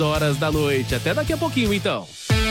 horas da noite. Até daqui a pouquinho, então.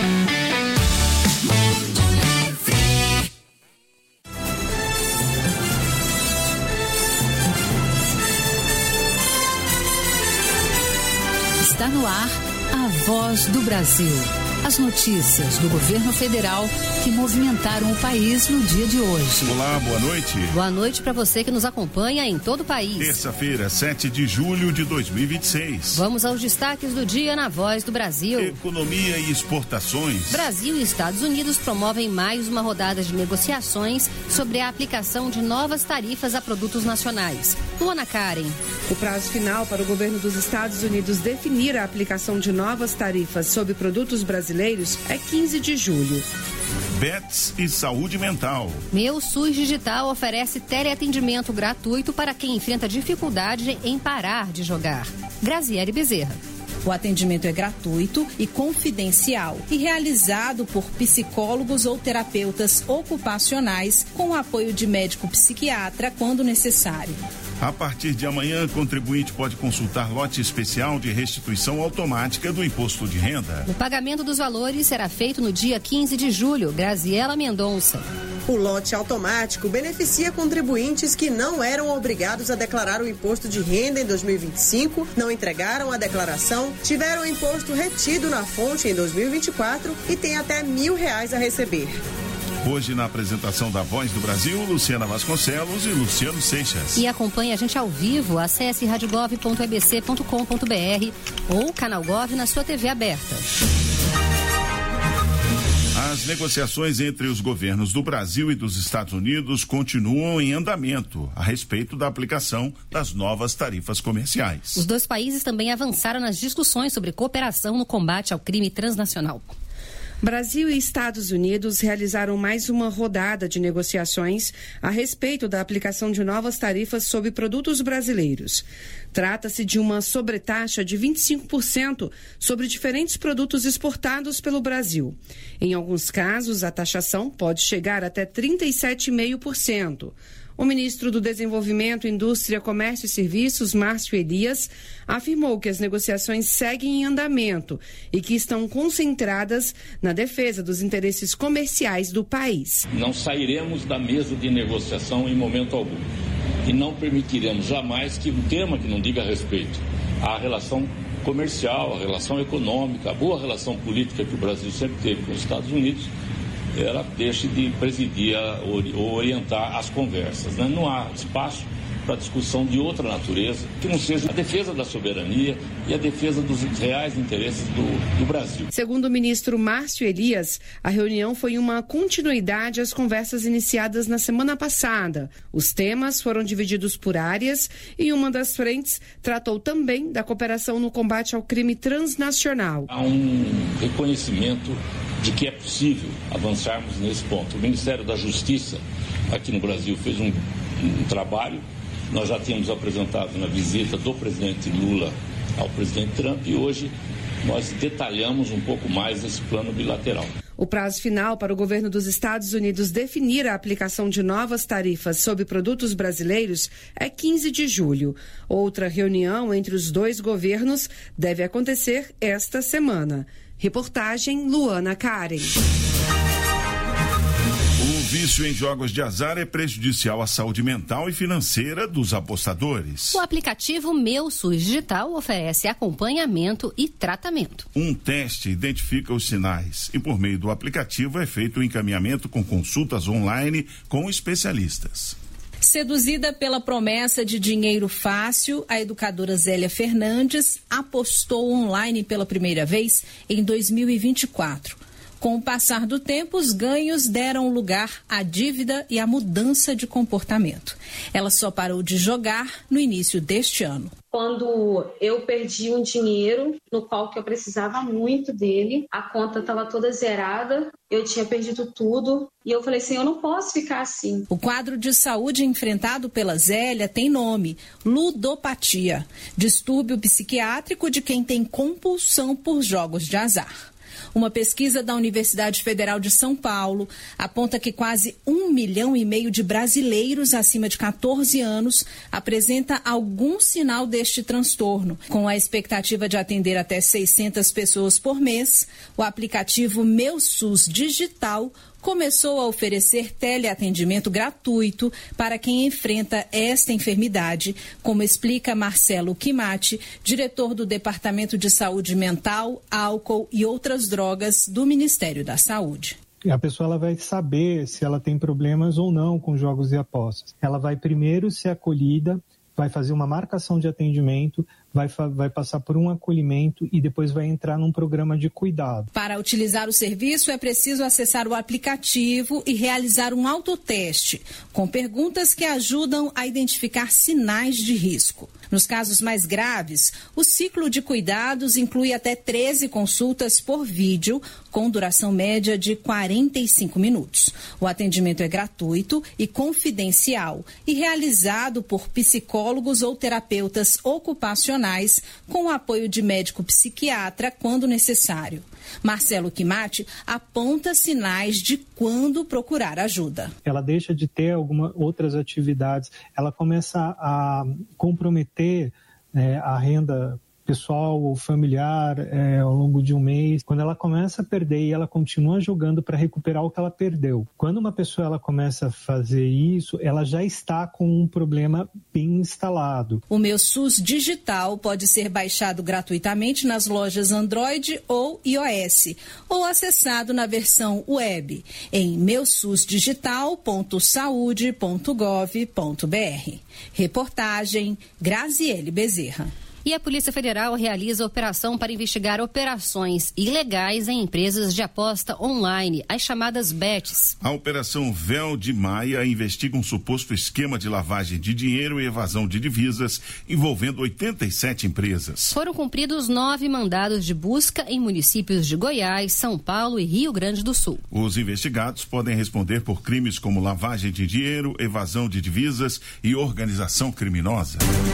Está no ar a Voz do Brasil. As notícias do governo federal que movimentaram o país no dia de hoje. Olá, boa noite. Boa noite para você que nos acompanha em todo o país. Terça-feira, 7 de julho de 2026. Vamos aos destaques do dia na Voz do Brasil. Economia e exportações. Brasil e Estados Unidos promovem mais uma rodada de negociações sobre a aplicação de novas tarifas a produtos nacionais. Luana Karen. O prazo final para o governo dos Estados Unidos definir a aplicação de novas tarifas sobre produtos brasileiros é 15 de julho. Bets e saúde mental. Meu SUS Digital oferece teleatendimento gratuito para quem enfrenta dificuldade em parar de jogar. Graziele Bezerra. O atendimento é gratuito e confidencial e realizado por psicólogos ou terapeutas ocupacionais com o apoio de médico psiquiatra quando necessário. A partir de amanhã, contribuinte pode consultar lote especial de restituição automática do imposto de renda. O pagamento dos valores será feito no dia 15 de julho. Graziela Mendonça. O lote automático beneficia contribuintes que não eram obrigados a declarar o imposto de renda em 2025, não entregaram a declaração, tiveram o imposto retido na fonte em 2024 e têm até R$1.000 a receber. Hoje, na apresentação da Voz do Brasil, Luciana Vasconcelos e Luciano Seixas. E acompanhe a gente ao vivo, acesse radiogov.ebc.com.br ou Canal Gov na sua TV aberta. As negociações entre os governos do Brasil e dos Estados Unidos continuam em andamento a respeito da aplicação das novas tarifas comerciais. Os dois países também avançaram nas discussões sobre cooperação no combate ao crime transnacional. Brasil e Estados Unidos realizaram mais uma rodada de negociações a respeito da aplicação de novas tarifas sobre produtos brasileiros. Trata-se de uma sobretaxa de 25% sobre diferentes produtos exportados pelo Brasil. Em alguns casos, a taxação pode chegar até 37,5%. O ministro do Desenvolvimento, Indústria, Comércio e Serviços, Márcio Elias, afirmou que as negociações seguem em andamento e que estão concentradas na defesa dos interesses comerciais do país. Não sairemos da mesa de negociação em momento algum e não permitiremos jamais que um tema que não diga respeito à relação comercial, à relação econômica, à boa relação política que o Brasil sempre teve com os Estados Unidos, ela deixe de presidir ou orientar as conversas. Né? Não há espaço para discussão de outra natureza que não seja a defesa da soberania e a defesa dos reais interesses do Brasil. Segundo o ministro Márcio Elias, a reunião foi uma continuidade às conversas iniciadas na semana passada. Os temas foram divididos por áreas e uma das frentes tratou também da cooperação no combate ao crime transnacional. Há um reconhecimento de que é possível avançarmos nesse ponto. O Ministério da Justiça aqui no Brasil fez um trabalho. Nós já tínhamos apresentado na visita do presidente Lula ao presidente Trump e hoje nós detalhamos um pouco mais esse plano bilateral. O prazo final para o governo dos Estados Unidos definir a aplicação de novas tarifas sobre produtos brasileiros é 15 de julho. Outra reunião entre os dois governos deve acontecer esta semana. Reportagem Luana Karen. O vício em jogos de azar é prejudicial à saúde mental e financeira dos apostadores. O aplicativo Meu SUS Digital oferece acompanhamento e tratamento. Um teste identifica os sinais e, por meio do aplicativo, é feito o encaminhamento com consultas online com especialistas. Seduzida pela promessa de dinheiro fácil, a educadora Zélia Fernandes apostou online pela primeira vez em 2024. Com o passar do tempo, os ganhos deram lugar à dívida e à mudança de comportamento. Ela só parou de jogar no início deste ano. Quando eu perdi um dinheiro no qual que eu precisava muito dele, a conta estava toda zerada, eu tinha perdido tudo e eu falei assim, eu não posso ficar assim. O quadro de saúde enfrentado pela Zélia tem nome, ludopatia, distúrbio psiquiátrico de quem tem compulsão por jogos de azar. Uma pesquisa da Universidade Federal de São Paulo aponta que quase 1,5 milhão de brasileiros acima de 14 anos apresenta algum sinal deste transtorno. Com a expectativa de atender até 600 pessoas por mês, o aplicativo Meu SUS Digital começou a oferecer teleatendimento gratuito para quem enfrenta esta enfermidade, como explica Marcelo Quimati, diretor do Departamento de Saúde Mental, Álcool e Outras Drogas do Ministério da Saúde. A pessoa ela vai saber se ela tem problemas ou não com jogos e apostas. Ela vai primeiro ser acolhida, vai fazer uma marcação de atendimento, vai passar por um acolhimento e depois vai entrar num programa de cuidado. Para utilizar o serviço, é preciso acessar o aplicativo e realizar um autoteste, com perguntas que ajudam a identificar sinais de risco. Nos casos mais graves, o ciclo de cuidados inclui até 13 consultas por vídeo, com duração média de 45 minutos. O atendimento é gratuito e confidencial e realizado por psicólogos ou terapeutas ocupacionais, com o apoio de médico psiquiatra quando necessário. Marcelo Quimati aponta sinais de quando procurar ajuda. Ela deixa de ter algumas outras atividades, ela começa a comprometer a renda pessoal ou familiar ao longo de um mês. Quando ela começa a perder e ela continua jogando para recuperar o que ela perdeu. Quando uma pessoa ela começa a fazer isso, ela já está com um problema bem instalado. O Meu SUS Digital pode ser baixado gratuitamente nas lojas Android ou iOS, ou acessado na versão web em meususdigital.saude.gov.br. Reportagem Graziele Bezerra. E a Polícia Federal realiza operação para investigar operações ilegais em empresas de aposta online, as chamadas bets. A Operação Véu de Maia investiga um suposto esquema de lavagem de dinheiro e evasão de divisas envolvendo 87 empresas. Foram cumpridos 9 mandados de busca em municípios de Goiás, São Paulo e Rio Grande do Sul. Os investigados podem responder por crimes como lavagem de dinheiro, evasão de divisas e organização criminosa.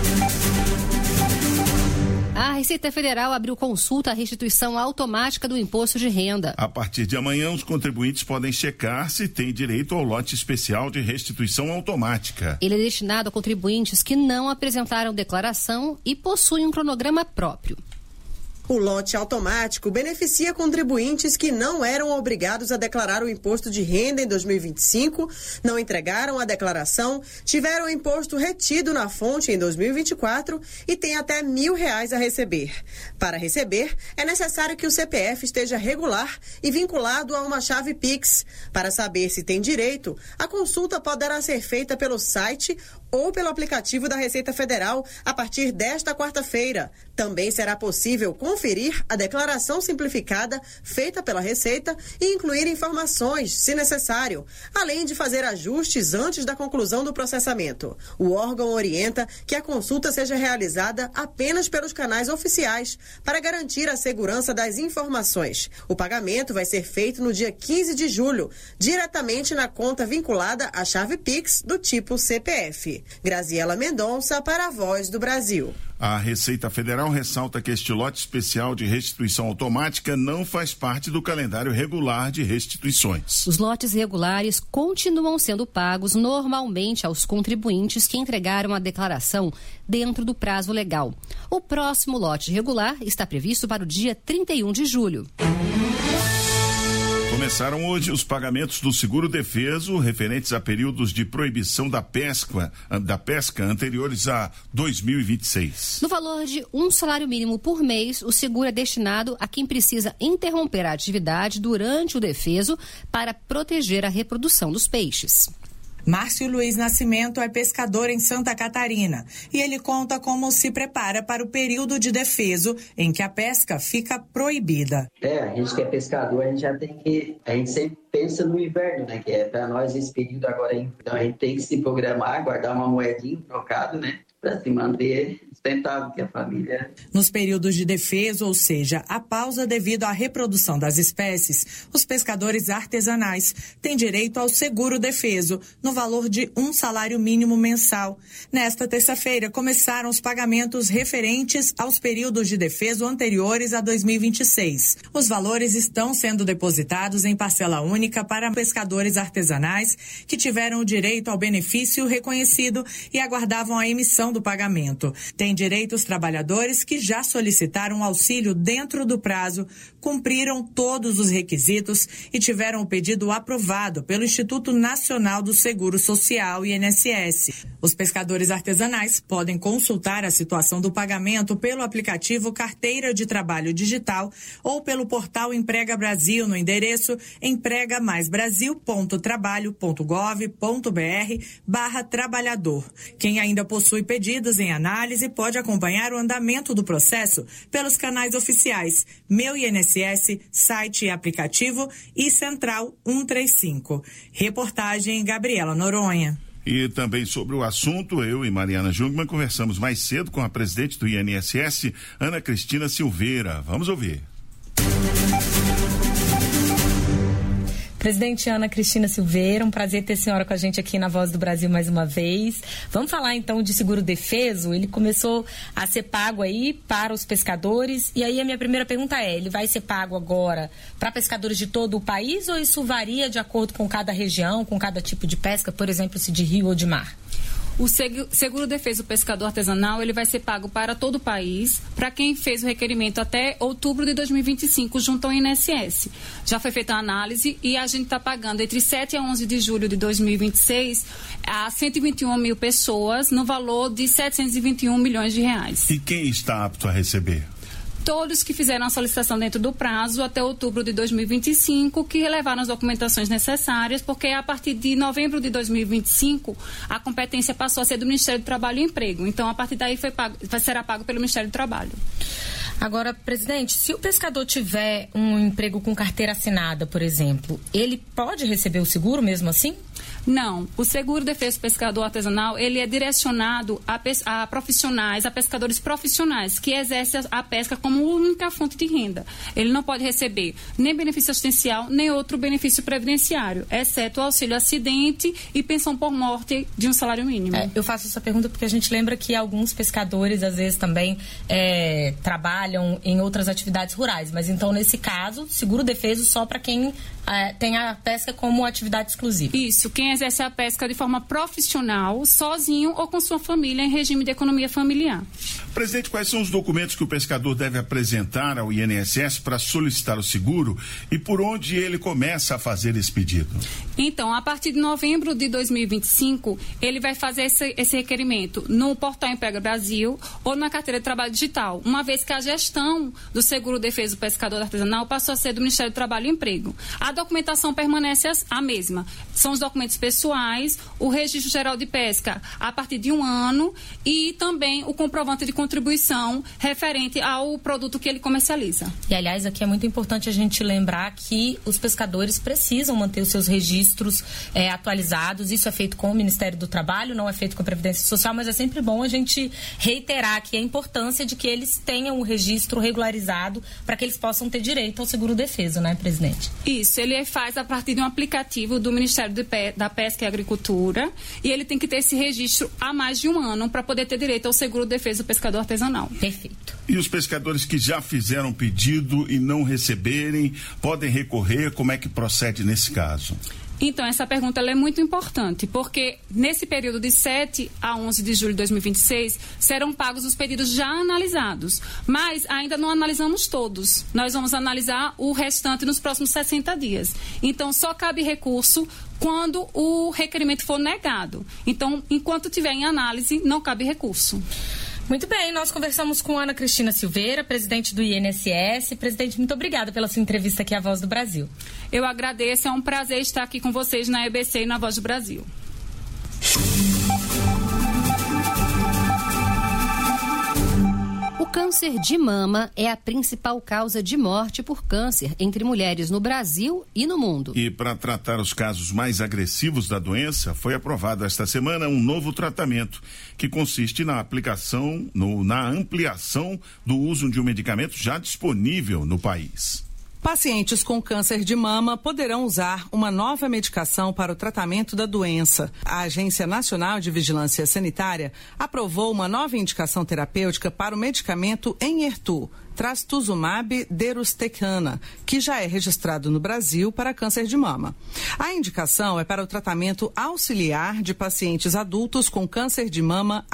A Receita Federal abriu consulta à restituição automática do imposto de renda. A partir de amanhã, os contribuintes podem checar se têm direito ao lote especial de restituição automática. Ele é destinado a contribuintes que não apresentaram declaração e possuem um cronograma próprio. O lote automático beneficia contribuintes que não eram obrigados a declarar o imposto de renda em 2025, não entregaram a declaração, tiveram o imposto retido na fonte em 2024 e têm até R$1.000 a receber. Para receber, é necessário que o CPF esteja regular e vinculado a uma chave Pix. Para saber se tem direito, a consulta poderá ser feita pelo site ou pelo aplicativo da Receita Federal a partir desta quarta-feira. Também será possível conferir a declaração simplificada feita pela Receita e incluir informações, se necessário, além de fazer ajustes antes da conclusão do processamento. O órgão orienta que a consulta seja realizada apenas pelos canais oficiais, para garantir a segurança das informações. O pagamento vai ser feito no dia 15 de julho, diretamente na conta vinculada à chave Pix do tipo CPF. Graziela Mendonça para a Voz do Brasil. A Receita Federal ressalta que este lote especial de restituição automática não faz parte do calendário regular de restituições. Os lotes regulares continuam sendo pagos normalmente aos contribuintes que entregaram a declaração dentro do prazo legal. O próximo lote regular está previsto para o dia 31 de julho. Começaram hoje os pagamentos do seguro-defeso referentes a períodos de proibição da pesca anteriores a 2026. No valor de um salário mínimo por mês, o seguro é destinado a quem precisa interromper a atividade durante o defeso para proteger a reprodução dos peixes. Márcio Luiz Nascimento é pescador em Santa Catarina e ele conta como se prepara para o período de defeso em que a pesca fica proibida. A gente que é pescador, a gente sempre pensa no inverno, né? Que é para nós esse período agora. Então a gente tem que se programar, guardar uma moedinha, trocado, né? para se manter sustentável, que a família... Nos períodos de defeso, ou seja, a pausa devido à reprodução das espécies, os pescadores artesanais têm direito ao seguro defeso, no valor de 1 salário mínimo mensal. Nesta terça-feira, começaram os pagamentos referentes aos períodos de defeso anteriores a 2026. Os valores estão sendo depositados em parcela única para pescadores artesanais que tiveram o direito ao benefício reconhecido e aguardavam a emissão do pagamento. Tem direito os trabalhadores que já solicitaram auxílio dentro do prazo, cumpriram todos os requisitos e tiveram o pedido aprovado pelo Instituto Nacional do Seguro Social, INSS. Os pescadores artesanais podem consultar a situação do pagamento pelo aplicativo Carteira de Trabalho Digital ou pelo portal Emprega Brasil no endereço empregamaisbrasil.trabalho.gov.br/trabalhador. Quem ainda possui pedidos em análise pode acompanhar o andamento do processo pelos canais oficiais Meu INSS, site e aplicativo e Central 135. Reportagem Gabriela Noronha. E também sobre o assunto, eu e Mariana Jungmann conversamos mais cedo com a presidente do INSS, Ana Cristina Silveira. Vamos ouvir. Presidente Ana Cristina Silveira, um prazer ter a senhora com a gente aqui na Voz do Brasil mais uma vez. Vamos falar então de seguro defeso. Ele começou a ser pago aí para os pescadores. E aí a minha primeira pergunta é, ele vai ser pago agora para pescadores de todo o país ou isso varia de acordo com cada região, com cada tipo de pesca, por exemplo, se de rio ou de mar? O seguro defeso do pescador artesanal, ele vai ser pago para todo o país, para quem fez o requerimento até outubro de 2025, junto ao INSS. Já foi feita a análise e a gente está pagando entre 7 a 11 de julho de 2026 a 121 mil pessoas no valor de 721 milhões de reais. E quem está apto a receber? Todos que fizeram a solicitação dentro do prazo até outubro de 2025, que levaram as documentações necessárias, porque a partir de novembro de 2025, a competência passou a ser do Ministério do Trabalho e Emprego. Então, a partir daí será pago pelo Ministério do Trabalho. Agora, presidente, se o pescador tiver um emprego com carteira assinada, por exemplo, ele pode receber o seguro mesmo assim? Não. O seguro defeso pescador artesanal, ele é direcionado a profissionais, a pescadores profissionais, que exercem a pesca como única fonte de renda. Ele não pode receber nem benefício assistencial, nem outro benefício previdenciário, exceto o auxílio acidente e pensão por morte de um salário mínimo. Eu faço essa pergunta porque a gente lembra que alguns pescadores, às vezes, também trabalham em outras atividades rurais. Mas, então, nesse caso, seguro defeso só para quem tem a pesca como atividade exclusiva. Isso. Quem exerce a pesca de forma profissional, sozinho ou com sua família em regime de economia familiar. Presidente, quais são os documentos que o pescador deve apresentar ao INSS para solicitar o seguro e por onde ele começa a fazer esse pedido? Então, a partir de novembro de 2025, ele vai fazer esse requerimento no portal Emprega Brasil ou na carteira de trabalho digital, uma vez que a gestão do seguro defeso pescador artesanal passou a ser do Ministério do Trabalho e Emprego. A documentação permanece a mesma. São os documentos pessoais, o registro geral de pesca a partir de 1 ano e também o comprovante de contribuição referente ao produto que ele comercializa. E, aliás, aqui é muito importante a gente lembrar que os pescadores precisam manter os seus registros atualizados. Isso é feito com o Ministério do Trabalho, não é feito com a Previdência Social, mas é sempre bom a gente reiterar aqui a importância de que eles tenham o registro regularizado para que eles possam ter direito ao seguro defeso, né, presidente? Isso, ele faz a partir de um aplicativo do Ministério da Pesca e Agricultura e ele tem que ter esse registro há mais de 1 ano para poder ter direito ao seguro defeso do pescador artesanal. Perfeito. E os pescadores que já fizeram pedido e não receberem, podem recorrer? Como é que procede nesse caso? Então, essa pergunta ela é muito importante, porque nesse período de 7 a 11 de julho de 2026, serão pagos os pedidos já analisados, mas ainda não analisamos todos. Nós vamos analisar o restante nos próximos 60 dias. Então, só cabe recurso quando o requerimento for negado. Então, enquanto tiver em análise, não cabe recurso. Muito bem, nós conversamos com Ana Cristina Silveira, presidente do INSS. Presidente, muito obrigada pela sua entrevista aqui à Voz do Brasil. Eu agradeço, é um prazer estar aqui com vocês na EBC e na Voz do Brasil. O câncer de mama é a principal causa de morte por câncer entre mulheres no Brasil e no mundo. E para tratar os casos mais agressivos da doença, foi aprovado esta semana um novo tratamento que consiste na na ampliação do uso de um medicamento já disponível no país. Pacientes com câncer de mama poderão usar uma nova medicação para o tratamento da doença. A Agência Nacional de Vigilância Sanitária aprovou uma nova indicação terapêutica para o medicamento Enhertu, trastuzumab deruxtecan, que já é registrado no Brasil para câncer de mama. A indicação é para o tratamento auxiliar de pacientes adultos com câncer de mama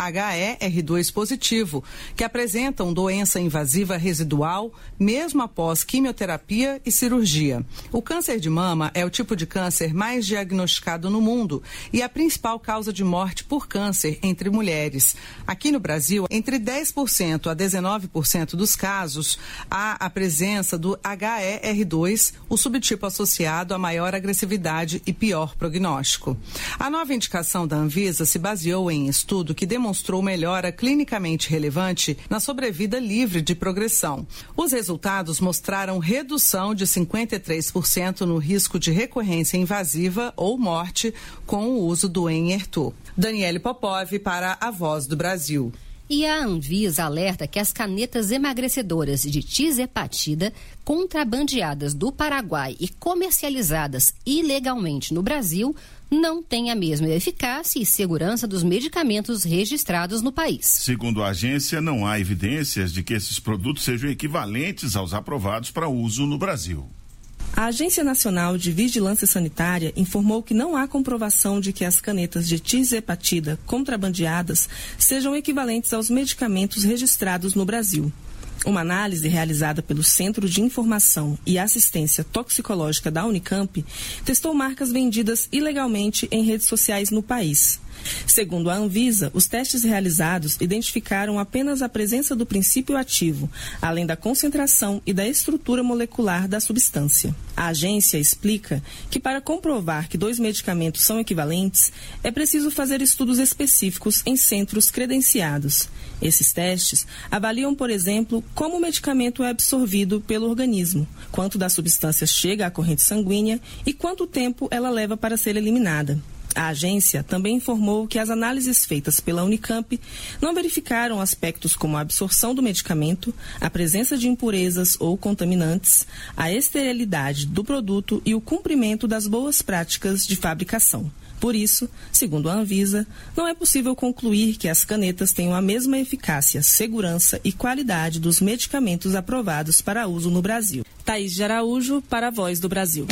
HER2 positivo, que apresentam doença invasiva residual, mesmo após quimioterapia e cirurgia. O câncer de mama é o tipo de câncer mais diagnosticado no mundo e a principal causa de morte por câncer entre mulheres. Aqui no Brasil, entre 10% a 19% dos casos, há a presença do HER2, o subtipo associado a maior agressividade e pior prognóstico. A nova indicação da Anvisa se baseou em estudo que demonstrou melhora clinicamente relevante na sobrevida livre de progressão. Os resultados mostraram redução de 53% no risco de recorrência invasiva ou morte com o uso do Enhertu. Daniele Popov para a Voz do Brasil. E a Anvisa alerta que as canetas emagrecedoras de tizepatida, contrabandeadas do Paraguai e comercializadas ilegalmente no Brasil, não têm a mesma eficácia e segurança dos medicamentos registrados no país. Segundo a agência, não há evidências de que esses produtos sejam equivalentes aos aprovados para uso no Brasil. A Agência Nacional de Vigilância Sanitária informou que não há comprovação de que as canetas de tizepatida contrabandeadas sejam equivalentes aos medicamentos registrados no Brasil. Uma análise realizada pelo Centro de Informação e Assistência Toxicológica da Unicamp testou marcas vendidas ilegalmente em redes sociais no país. Segundo a Anvisa, os testes realizados identificaram apenas a presença do princípio ativo, além da concentração e da estrutura molecular da substância. A agência explica que para comprovar que dois medicamentos são equivalentes, é preciso fazer estudos específicos em centros credenciados. Esses testes avaliam, por exemplo, como o medicamento é absorvido pelo organismo, quanto da substância chega à corrente sanguínea e quanto tempo ela leva para ser eliminada. A agência também informou que as análises feitas pela Unicamp não verificaram aspectos como a absorção do medicamento, a presença de impurezas ou contaminantes, a esterilidade do produto e o cumprimento das boas práticas de fabricação. Por isso, segundo a Anvisa, não é possível concluir que as canetas tenham a mesma eficácia, segurança e qualidade dos medicamentos aprovados para uso no Brasil. Thaís de Araújo, para a Voz do Brasil.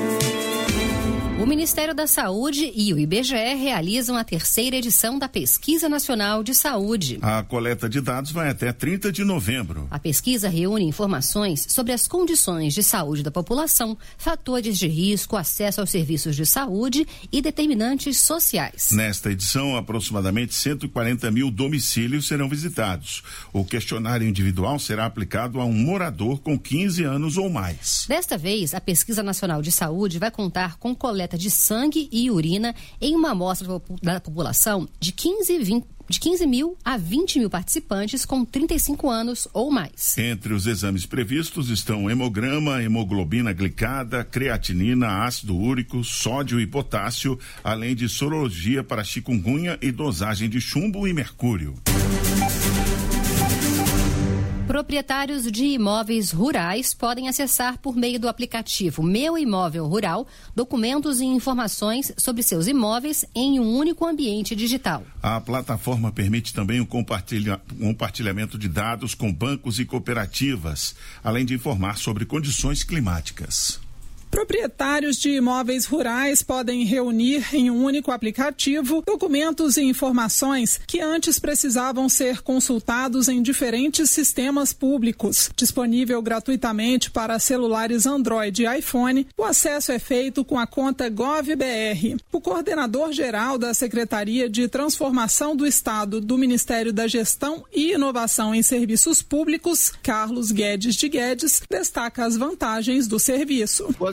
O Ministério da Saúde e o IBGE realizam a terceira edição da Pesquisa Nacional de Saúde. A coleta de dados vai até 30 de novembro. A pesquisa reúne informações sobre as condições de saúde da população, fatores de risco, acesso aos serviços de saúde e determinantes sociais. Nesta edição, aproximadamente 140 mil domicílios serão visitados. O questionário individual será aplicado a um morador com 15 anos ou mais. Desta vez, a Pesquisa Nacional de Saúde vai contar com coleta de sangue e urina em uma amostra da população de 15 mil a 20 mil participantes com 35 anos ou mais. Entre os exames previstos estão hemograma, hemoglobina glicada, creatinina, ácido úrico, sódio e potássio, além de sorologia para chikungunya e dosagem de chumbo e mercúrio. Proprietários de imóveis rurais podem acessar por meio do aplicativo Meu Imóvel Rural documentos e informações sobre seus imóveis em um único ambiente digital. A plataforma permite também o compartilhamento de dados com bancos e cooperativas, além de informar sobre condições climáticas. Proprietários de imóveis rurais podem reunir em um único aplicativo documentos e informações que antes precisavam ser consultados em diferentes sistemas públicos. Disponível gratuitamente para celulares Android e iPhone, o acesso é feito com a conta GovBR. O coordenador-geral da Secretaria de Transformação do Estado do Ministério da Gestão e Inovação em Serviços Públicos, Carlos Guedes de Guedes, destaca as vantagens do serviço. O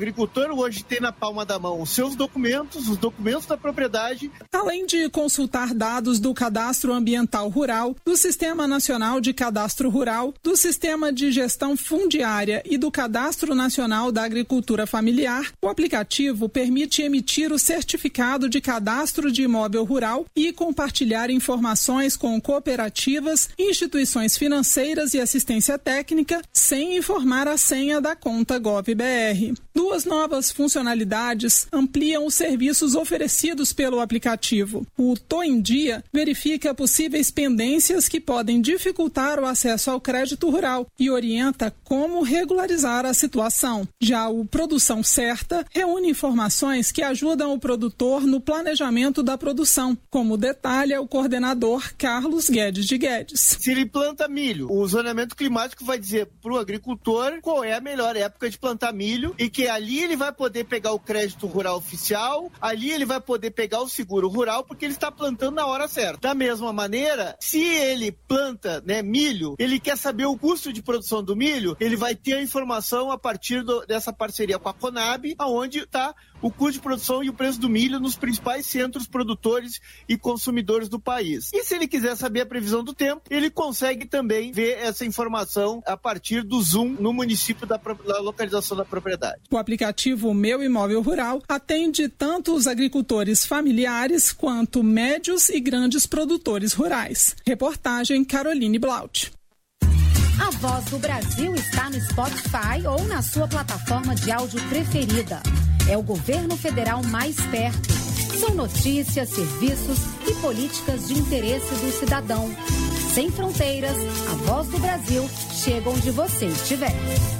agricultor hoje tem na palma da mão os seus documentos, os documentos da propriedade. Além de consultar dados do Cadastro Ambiental Rural, do Sistema Nacional de Cadastro Rural, do Sistema de Gestão Fundiária e do Cadastro Nacional da Agricultura Familiar, o aplicativo permite emitir o certificado de cadastro de imóvel rural e compartilhar informações com cooperativas, instituições financeiras e assistência técnica, sem informar a senha da conta GovBR. Duas novas funcionalidades ampliam os serviços oferecidos pelo aplicativo. O Tô em Dia verifica possíveis pendências que podem dificultar o acesso ao crédito rural e orienta como regularizar a situação. Já o Produção Certa reúne informações que ajudam o produtor no planejamento da produção, como detalha o coordenador Carlos Guedes de Guedes. Se ele planta milho, o zoneamento climático vai dizer para o agricultor qual é a melhor época de plantar milho e que ali ele vai poder pegar o crédito rural oficial, ali ele vai poder pegar o seguro rural, porque ele está plantando na hora certa. Da mesma maneira, se ele planta, milho, ele quer saber o custo de produção do milho, ele vai ter a informação a partir dessa parceria com a Conab, aonde está o custo de produção e o preço do milho nos principais centros produtores e consumidores do país. E se ele quiser saber a previsão do tempo, ele consegue também ver essa informação a partir do Zoom no município da localização da propriedade. O aplicativo Meu Imóvel Rural atende tanto os agricultores familiares quanto médios e grandes produtores rurais. Reportagem Caroline Blaut. A Voz do Brasil está no Spotify ou na sua plataforma de áudio preferida. É o governo federal mais perto. São notícias, serviços e políticas de interesse do cidadão. Sem fronteiras, a Voz do Brasil chega onde você estiver.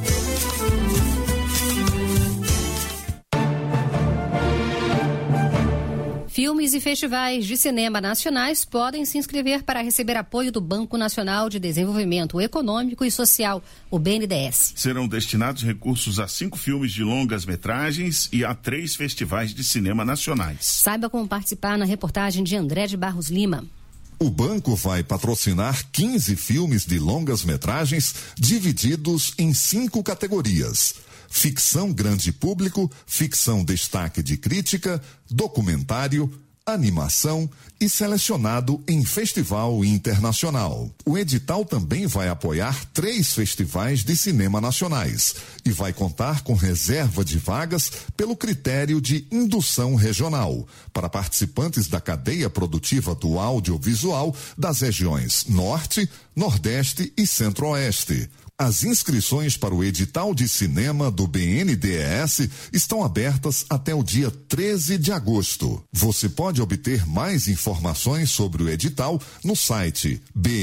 Filmes e festivais de cinema nacionais podem se inscrever para receber apoio do Banco Nacional de Desenvolvimento Econômico e Social, o BNDES. Serão destinados recursos a 5 filmes de longas-metragens e a 3 festivais de cinema nacionais. Saiba como participar na reportagem de André de Barros Lima. O banco vai patrocinar 15 filmes de longas-metragens divididos em 5 categorias: ficção grande público, ficção destaque de crítica, documentário, animação e selecionado em festival internacional. O edital também vai apoiar 3 festivais de cinema nacionais e vai contar com reserva de vagas pelo critério de indução regional para participantes da cadeia produtiva do audiovisual das regiões Norte, Nordeste e Centro-Oeste. As inscrições para o edital de cinema do BNDES estão abertas até o dia 13 de agosto. Você pode obter mais informações sobre o edital no site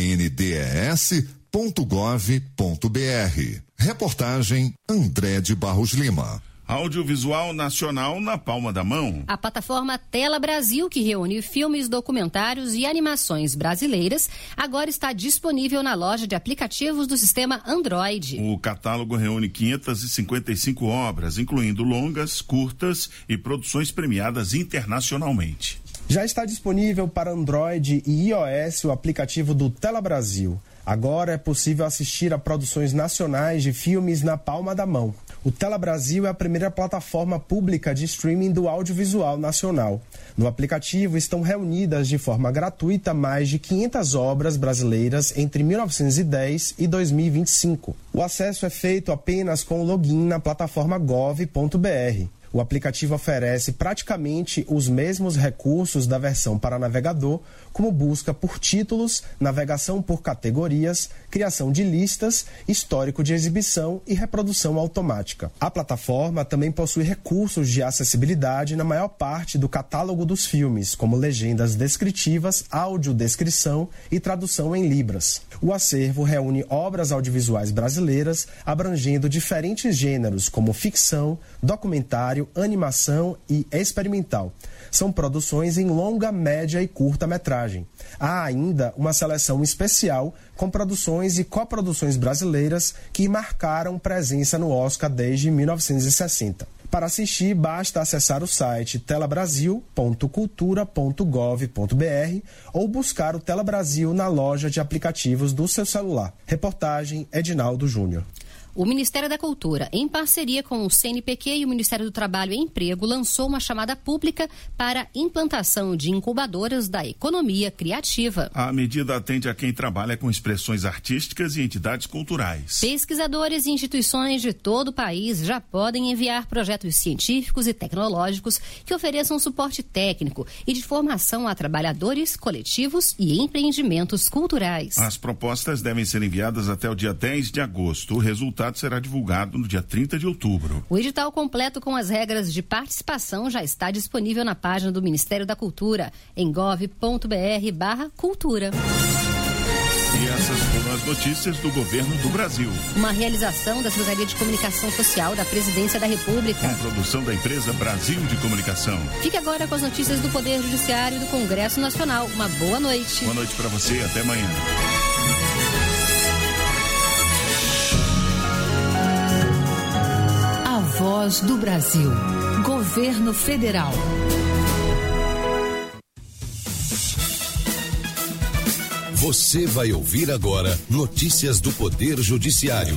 bndes.gov.br. Reportagem André de Barros Lima. Audiovisual nacional na palma da mão. A plataforma Tela Brasil, que reúne filmes, documentários e animações brasileiras, agora está disponível na loja de aplicativos do sistema Android. O catálogo reúne 555 obras, incluindo longas, curtas e produções premiadas internacionalmente. Já está disponível para Android e iOS o aplicativo do Tela Brasil. Agora é possível assistir a produções nacionais de filmes na palma da mão. O Tela Brasil é a primeira plataforma pública de streaming do audiovisual nacional. No aplicativo estão reunidas de forma gratuita mais de 500 obras brasileiras entre 1910 e 2025. O acesso é feito apenas com o login na plataforma gov.br. O aplicativo oferece praticamente os mesmos recursos da versão para navegador, como busca por títulos, navegação por categorias, criação de listas, histórico de exibição e reprodução automática. A plataforma também possui recursos de acessibilidade na maior parte do catálogo dos filmes, como legendas descritivas, audiodescrição e tradução em libras. O acervo reúne obras audiovisuais brasileiras abrangendo diferentes gêneros, como ficção, documentário, animação e experimental. São produções em longa, média e curta-metragem. Há ainda uma seleção especial com produções e coproduções brasileiras que marcaram presença no Oscar desde 1960. Para assistir, basta acessar o site telabrasil.cultura.gov.br ou buscar o Tela Brasil na loja de aplicativos do seu celular. Reportagem Edinaldo Júnior. O Ministério da Cultura, em parceria com o CNPq e o Ministério do Trabalho e Emprego, lançou uma chamada pública para implantação de incubadoras da economia criativa. A medida atende a quem trabalha com expressões artísticas e entidades culturais. Pesquisadores e instituições de todo o país já podem enviar projetos científicos e tecnológicos que ofereçam suporte técnico e de formação a trabalhadores, coletivos e empreendimentos culturais. As propostas devem ser enviadas até o dia 10 de agosto. O resultado será divulgado no dia 30 de outubro. O edital completo com as regras de participação já está disponível na página do Ministério da Cultura, em gov.br/cultura. E essas foram as notícias do Governo do Brasil. Uma realização da Secretaria de Comunicação Social da Presidência da República. Com produção da empresa Brasil de Comunicação. Fique agora com as notícias do Poder Judiciário e do Congresso Nacional. Uma boa noite. Boa noite para você e até amanhã. A Voz do Brasil. Governo Federal. Você vai ouvir agora notícias do Poder Judiciário.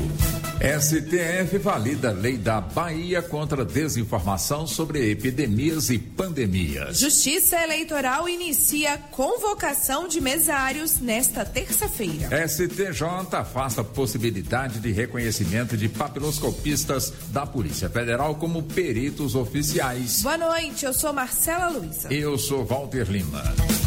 STF valida a lei da Bahia contra desinformação sobre epidemias e pandemias. Justiça Eleitoral inicia convocação de mesários nesta terça-feira. STJ afasta a possibilidade de reconhecimento de papiloscopistas da Polícia Federal como peritos oficiais. Boa noite, eu sou Marcela Luiza. Eu sou Walter Lima.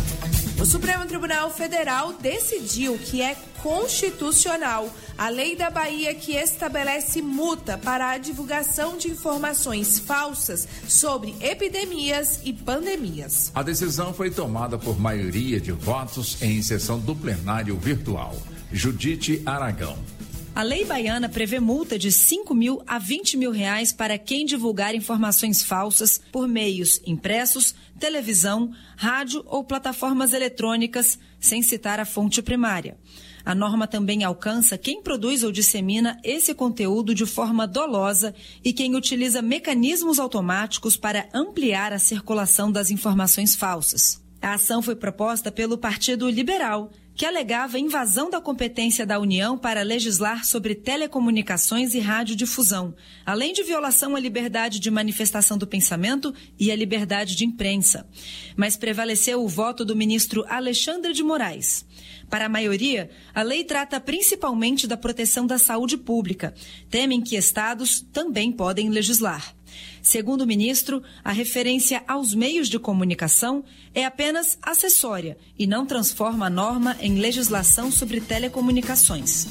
O Supremo Tribunal Federal decidiu que é constitucional a lei da Bahia que estabelece multa para a divulgação de informações falsas sobre epidemias e pandemias. A decisão foi tomada por maioria de votos em sessão do plenário virtual. Judite Aragão. A lei baiana prevê multa de 5 mil a 20 mil reais para quem divulgar informações falsas por meios impressos, televisão, rádio ou plataformas eletrônicas, sem citar a fonte primária. A norma também alcança quem produz ou dissemina esse conteúdo de forma dolosa e quem utiliza mecanismos automáticos para ampliar a circulação das informações falsas. A ação foi proposta pelo Partido Liberal, que alegava invasão da competência da União para legislar sobre telecomunicações e radiodifusão, além de violação à liberdade de manifestação do pensamento e à liberdade de imprensa. Mas prevaleceu o voto do ministro Alexandre de Moraes. Para a maioria, a lei trata principalmente da proteção da saúde pública. Temem que estados também podem legislar. Segundo o ministro, a referência aos meios de comunicação é apenas acessória e não transforma a norma em legislação sobre telecomunicações.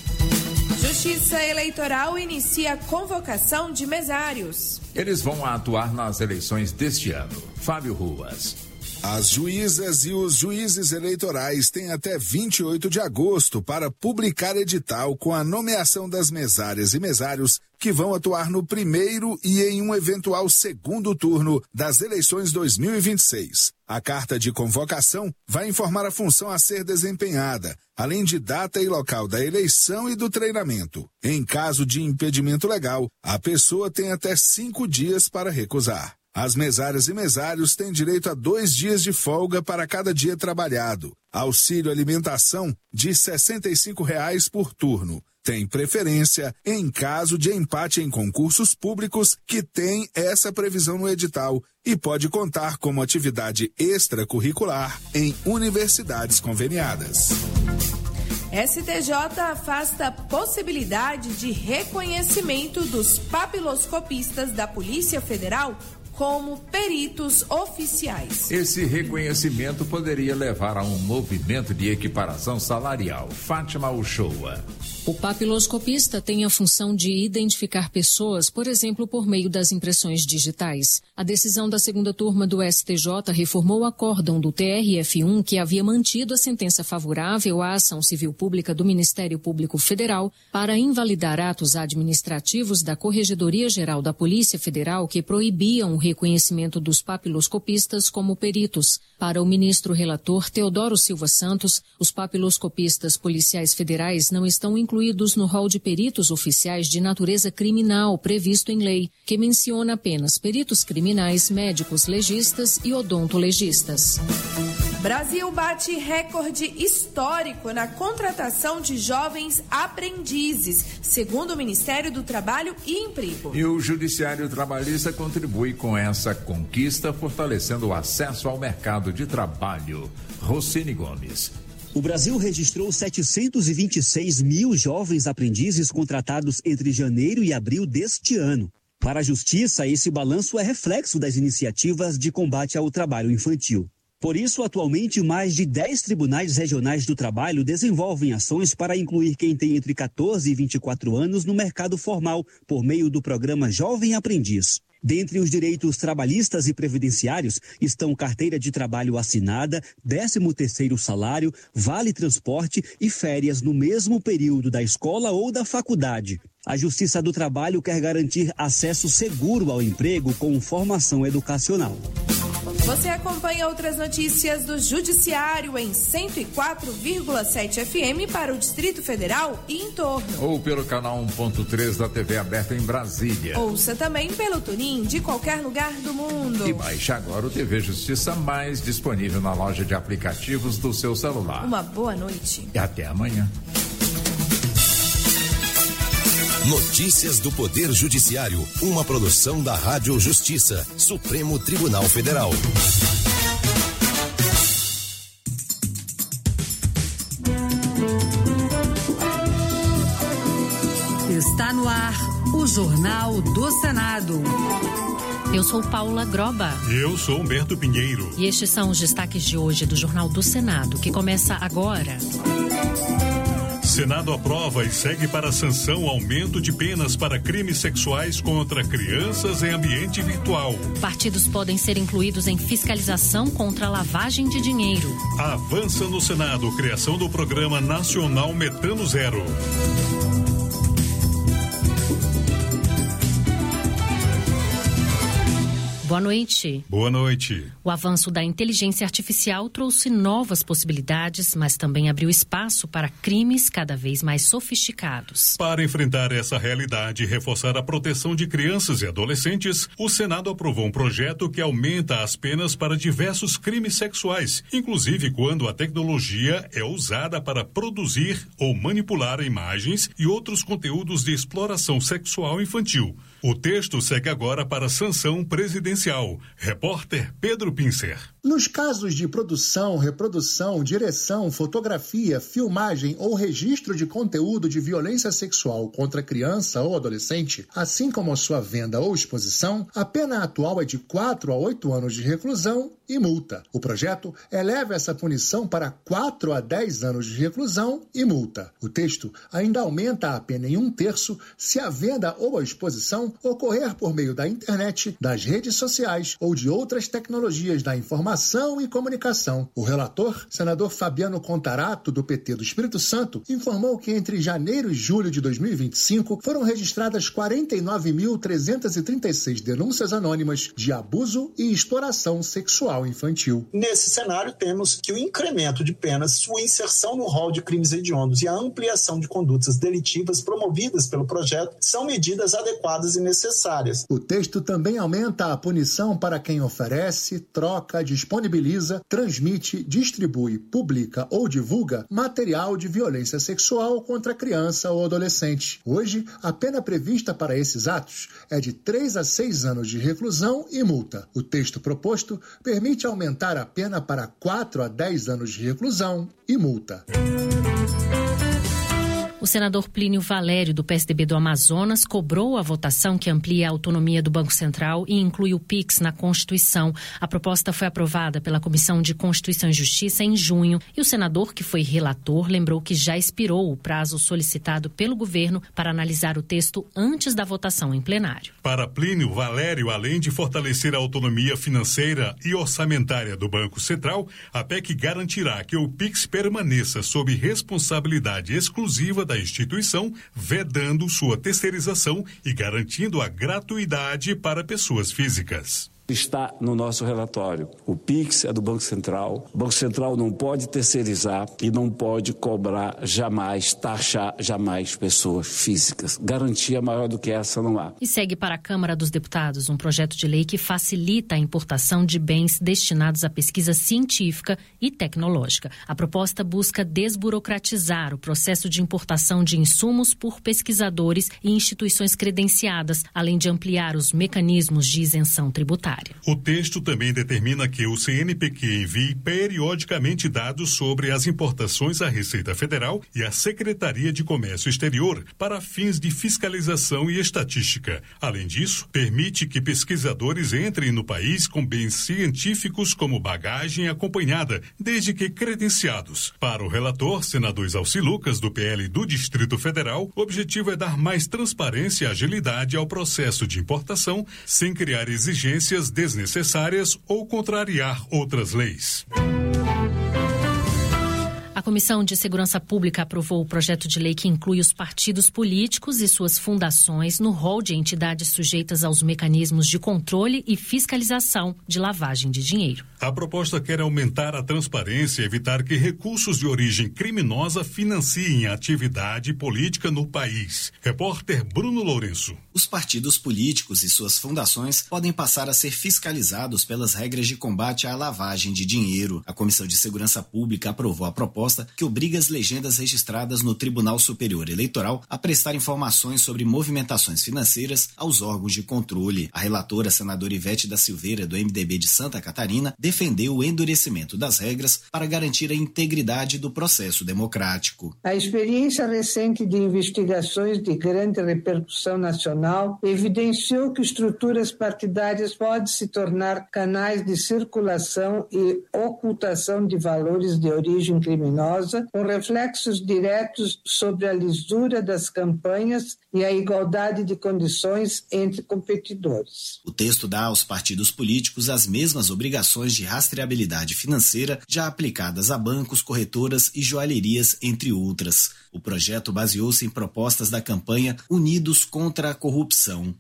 Justiça Eleitoral inicia a convocação de mesários. Eles vão atuar nas eleições deste ano. Fábio Ruas. As juízas e os juízes eleitorais têm até 28 de agosto para publicar edital com a nomeação das mesárias e mesários que vão atuar no primeiro e em um eventual segundo turno das eleições 2026. A carta de convocação vai informar a função a ser desempenhada, além de data e local da eleição e do treinamento. Em caso de impedimento legal, a pessoa tem até 5 dias para recusar. As mesárias e mesários têm direito a 2 dias de folga para cada dia trabalhado. Auxílio alimentação de R$ 65,00 por turno. Tem preferência em caso de empate em concursos públicos que tem essa previsão no edital e pode contar como atividade extracurricular em universidades conveniadas. STJ afasta a possibilidade de reconhecimento dos papiloscopistas da Polícia Federal como peritos oficiais. Esse reconhecimento poderia levar a um movimento de equiparação salarial. Fátima Uchoa. O papiloscopista tem a função de identificar pessoas, por exemplo, por meio das impressões digitais. A decisão da segunda turma do STJ reformou o acórdão do TRF1, que havia mantido a sentença favorável à ação civil pública do Ministério Público Federal para invalidar atos administrativos da Corregedoria Geral da Polícia Federal que proibiam o reconhecimento dos papiloscopistas como peritos. Para o ministro relator Teodoro Silva Santos, os papiloscopistas policiais federais não estão incluídos no rol de peritos oficiais de natureza criminal previsto em lei, que menciona apenas peritos criminais, médicos legistas e odontolegistas. Brasil bate recorde histórico na contratação de jovens aprendizes, segundo o Ministério do Trabalho e Emprego. E o Judiciário Trabalhista contribui com essa conquista, fortalecendo o acesso ao mercado de trabalho. Rocine Gomes. O Brasil registrou 726 mil jovens aprendizes contratados entre janeiro e abril deste ano. Para a Justiça, esse balanço é reflexo das iniciativas de combate ao trabalho infantil. Por isso, atualmente, mais de 10 tribunais regionais do trabalho desenvolvem ações para incluir quem tem entre 14 e 24 anos no mercado formal, por meio do programa Jovem Aprendiz. Dentre os direitos trabalhistas e previdenciários estão carteira de trabalho assinada, 13º salário, vale transporte e férias no mesmo período da escola ou da faculdade. A Justiça do Trabalho quer garantir acesso seguro ao emprego com formação educacional. Você acompanha outras notícias do Judiciário em 104,7 FM para o Distrito Federal e em torno. Ou pelo canal 1.3 da TV aberta em Brasília. Ouça também pelo TuneIn de qualquer lugar do mundo. E baixe agora o TV Justiça Mais, disponível na loja de aplicativos do seu celular. Uma boa noite. E até amanhã. Notícias do Poder Judiciário, uma produção da Rádio Justiça, Supremo Tribunal Federal. Está no ar o Jornal do Senado. Eu sou Paula Groba. Eu sou Humberto Pinheiro. E estes são os destaques de hoje do Jornal do Senado, que começa agora. Senado aprova e segue para a sanção aumento de penas para crimes sexuais contra crianças em ambiente virtual. Partidos podem ser incluídos em fiscalização contra a lavagem de dinheiro. Avança no Senado criação do Programa Nacional Metano Zero. Boa noite. Boa noite. O avanço da inteligência artificial trouxe novas possibilidades, mas também abriu espaço para crimes cada vez mais sofisticados. Para enfrentar essa realidade e reforçar a proteção de crianças e adolescentes, o Senado aprovou um projeto que aumenta as penas para diversos crimes sexuais, inclusive quando a tecnologia é usada para produzir ou manipular imagens e outros conteúdos de exploração sexual infantil. O texto segue agora para sanção presidencial. Repórter Pedro Pincer. Nos casos de produção, reprodução, direção, fotografia, filmagem ou registro de conteúdo de violência sexual contra criança ou adolescente, assim como a sua venda ou exposição, a pena atual é de 4 a 8 anos de reclusão e multa. O projeto eleva essa punição para 4 a 10 anos de reclusão e multa. O texto ainda aumenta a pena em 1/3 se a venda ou a exposição ocorrer por meio da internet, das redes sociais ou de outras tecnologias da informação e comunicação. O relator, senador Fabiano Contarato, do PT do Espírito Santo, informou que entre janeiro e julho de 2025 foram registradas 49.336 denúncias anônimas de abuso e exploração sexual infantil. Nesse cenário, temos que o incremento de penas, sua inserção no rol de crimes hediondos e a ampliação de condutas delitivas promovidas pelo projeto são medidas adequadas e necessárias. O texto também aumenta a punição para quem oferece, troca, disponibiliza, transmite, distribui, publica ou divulga material de violência sexual contra criança ou adolescente. Hoje, a pena prevista para esses atos é de 3 a 6 anos de reclusão e multa. O texto proposto permite aumentar a pena para 4 a 10 anos de reclusão e multa. O senador Plínio Valério, do PSDB do Amazonas, cobrou a votação que amplia a autonomia do Banco Central e inclui o PIX na Constituição. A proposta foi aprovada pela Comissão de Constituição e Justiça em junho e o senador, que foi relator, lembrou que já expirou o prazo solicitado pelo governo para analisar o texto antes da votação em plenário. Para Plínio Valério, além de fortalecer a autonomia financeira e orçamentária do Banco Central, a PEC garantirá que o PIX permaneça sob responsabilidade exclusiva da instituição, vedando sua terceirização e garantindo a gratuidade para pessoas físicas. Está no nosso relatório. O PIX é do Banco Central. O Banco Central não pode terceirizar e não pode cobrar jamais, taxar jamais pessoas físicas. Garantia maior do que essa não há. E segue para a Câmara dos Deputados um projeto de lei que facilita a importação de bens destinados à pesquisa científica e tecnológica. A proposta busca desburocratizar o processo de importação de insumos por pesquisadores e instituições credenciadas, além de ampliar os mecanismos de isenção tributária. O texto também determina que o CNPq envie periodicamente dados sobre as importações à Receita Federal e à Secretaria de Comércio Exterior para fins de fiscalização e estatística. Além disso, permite que pesquisadores entrem no país com bens científicos como bagagem acompanhada, desde que credenciados. Para o relator, senador Exalci Lucas, do PL do Distrito Federal, o objetivo é dar mais transparência e agilidade ao processo de importação, sem criar exigências desnecessárias ou contrariar outras leis. A Comissão de Segurança Pública aprovou o projeto de lei que inclui os partidos políticos e suas fundações no rol de entidades sujeitas aos mecanismos de controle e fiscalização de lavagem de dinheiro. A proposta quer aumentar a transparência e evitar que recursos de origem criminosa financiem a atividade política no país. Repórter Bruno Lourenço. Os partidos políticos e suas fundações podem passar a ser fiscalizados pelas regras de combate à lavagem de dinheiro. A Comissão de Segurança Pública aprovou a proposta que obriga as legendas registradas no Tribunal Superior Eleitoral a prestar informações sobre movimentações financeiras aos órgãos de controle. A relatora, senadora Ivete da Silveira, do MDB de Santa Catarina, defendeu o endurecimento das regras para garantir a integridade do processo democrático. A experiência recente de investigações de grande repercussão nacional evidenciou que estruturas partidárias podem se tornar canais de circulação e ocultação de valores de origem criminosa, com reflexos diretos sobre a lisura das campanhas e a igualdade de condições entre competidores. O texto dá aos partidos políticos as mesmas obrigações de rastreabilidade financeira já aplicadas a bancos, corretoras e joalherias, entre outras. O projeto baseou-se em propostas da campanha Unidos contra a Corrupção.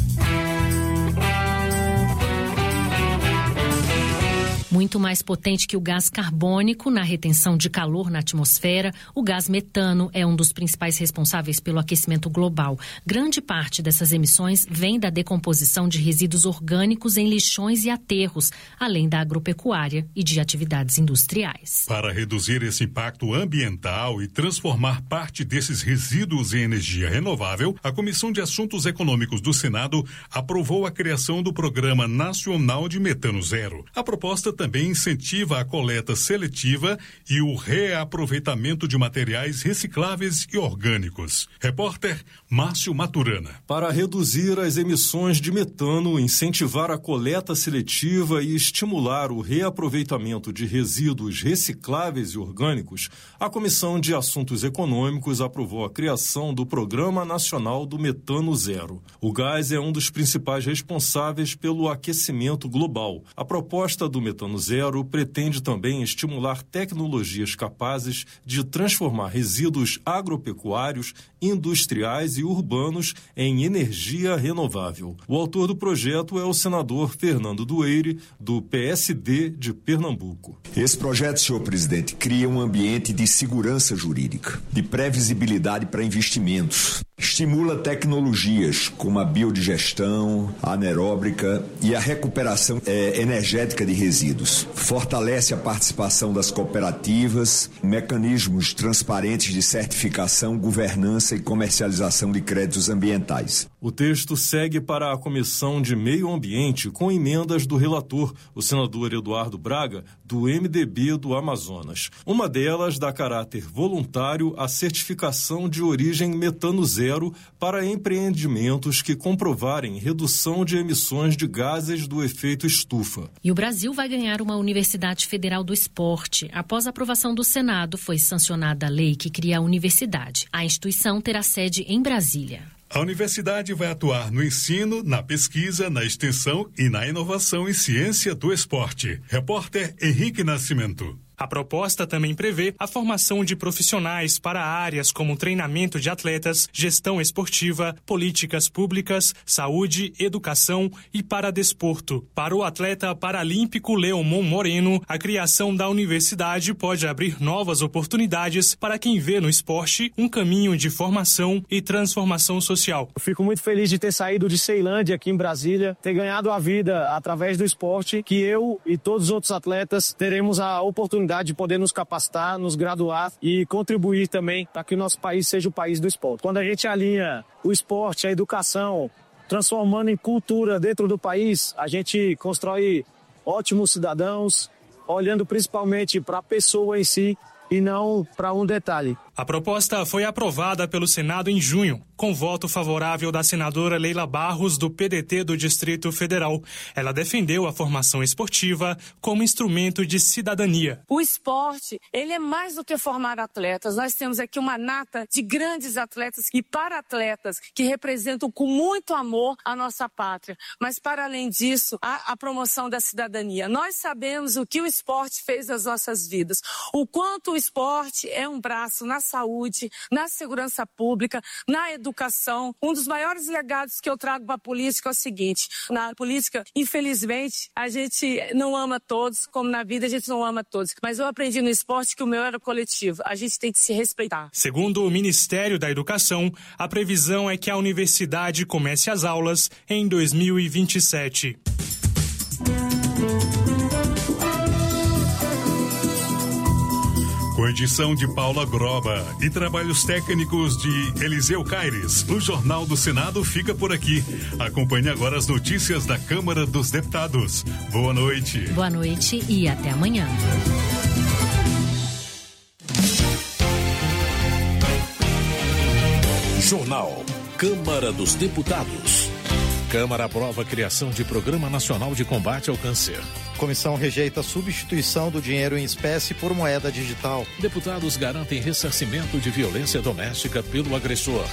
Muito mais potente que o gás carbônico na retenção de calor na atmosfera, o gás metano é um dos principais responsáveis pelo aquecimento global. Grande parte dessas emissões vem da decomposição de resíduos orgânicos em lixões e aterros, além da agropecuária e de atividades industriais. Para reduzir esse impacto ambiental e transformar parte desses resíduos em energia renovável, a Comissão de Assuntos Econômicos do Senado aprovou a criação do Programa Nacional de Metano Zero. A proposta também incentiva a coleta seletiva e o reaproveitamento de materiais recicláveis e orgânicos. Repórter Márcio Maturana. Para reduzir as emissões de metano, incentivar a coleta seletiva e estimular o reaproveitamento de resíduos recicláveis e orgânicos, a Comissão de Assuntos Econômicos aprovou a criação do Programa Nacional do Metano Zero. O gás é um dos principais responsáveis pelo aquecimento global. A proposta do Metano Zero pretende também estimular tecnologias capazes de transformar resíduos agropecuários, industriais e urbanos em energia renovável. O autor do projeto é o senador Fernando Dueire, do PSD de Pernambuco. Esse projeto, senhor presidente, cria um ambiente de segurança jurídica, de previsibilidade para investimentos. Estimula tecnologias como a biodigestão, a anaeróbica e a recuperação energética de resíduos. Fortalece a participação das cooperativas, mecanismos transparentes de certificação, governança e comercialização de créditos ambientais. O texto segue para a Comissão de Meio Ambiente com emendas do relator, o senador Eduardo Braga, do MDB do Amazonas. Uma delas dá caráter voluntário à certificação de origem metano zero para empreendimentos que comprovarem redução de emissões de gases do efeito estufa. E o Brasil vai ganhar uma Universidade Federal do Esporte. Após a aprovação do Senado, foi sancionada a lei que cria a universidade. A instituição terá sede em Brasília. A universidade vai atuar no ensino, na pesquisa, na extensão e na inovação em ciência do esporte. Repórter Henrique Nascimento. A proposta também prevê a formação de profissionais para áreas como treinamento de atletas, gestão esportiva, políticas públicas, saúde, educação e paradesporto. Para o atleta paralímpico Leomon Moreno, a criação da universidade pode abrir novas oportunidades para quem vê no esporte um caminho de formação e transformação social. Eu fico muito feliz de ter saído de Ceilândia, aqui em Brasília, ter ganhado a vida através do esporte, que eu e todos os outros atletas teremos a oportunidade de poder nos capacitar, nos graduar e contribuir também para que o nosso país seja o país do esporte. Quando a gente alinha o esporte, a educação, transformando em cultura dentro do país, a gente constrói ótimos cidadãos, olhando principalmente para a pessoa em si e não para um detalhe. A proposta foi aprovada pelo Senado em junho, com voto favorável da senadora Leila Barros, do PDT do Distrito Federal. Ela defendeu a formação esportiva como instrumento de cidadania. O esporte, ele é mais do que formar atletas. Nós temos aqui uma nata de grandes atletas e para-atletas que representam com muito amor a nossa pátria. Mas, para além disso, a promoção da cidadania. Nós sabemos o que o esporte fez nas nossas vidas, o quanto o esporte é um braço na saúde, na segurança pública, na educação. Um dos maiores legados que eu trago para a política é o seguinte: na política, infelizmente, a gente não ama todos, como na vida a gente não ama todos. Mas eu aprendi no esporte que o meu era coletivo. A gente tem que se respeitar. Segundo o Ministério da Educação, a previsão é que a universidade comece as aulas em 2027. Com edição de Paula Groba e trabalhos técnicos de Eliseu Caires, o Jornal do Senado fica por aqui. Acompanhe agora as notícias da Câmara dos Deputados. Boa noite. Boa noite e até amanhã. Jornal Câmara dos Deputados. Câmara aprova a criação de Programa Nacional de Combate ao Câncer. Comissão rejeita a substituição do dinheiro em espécie por moeda digital. Deputados garantem ressarcimento de violência doméstica pelo agressor.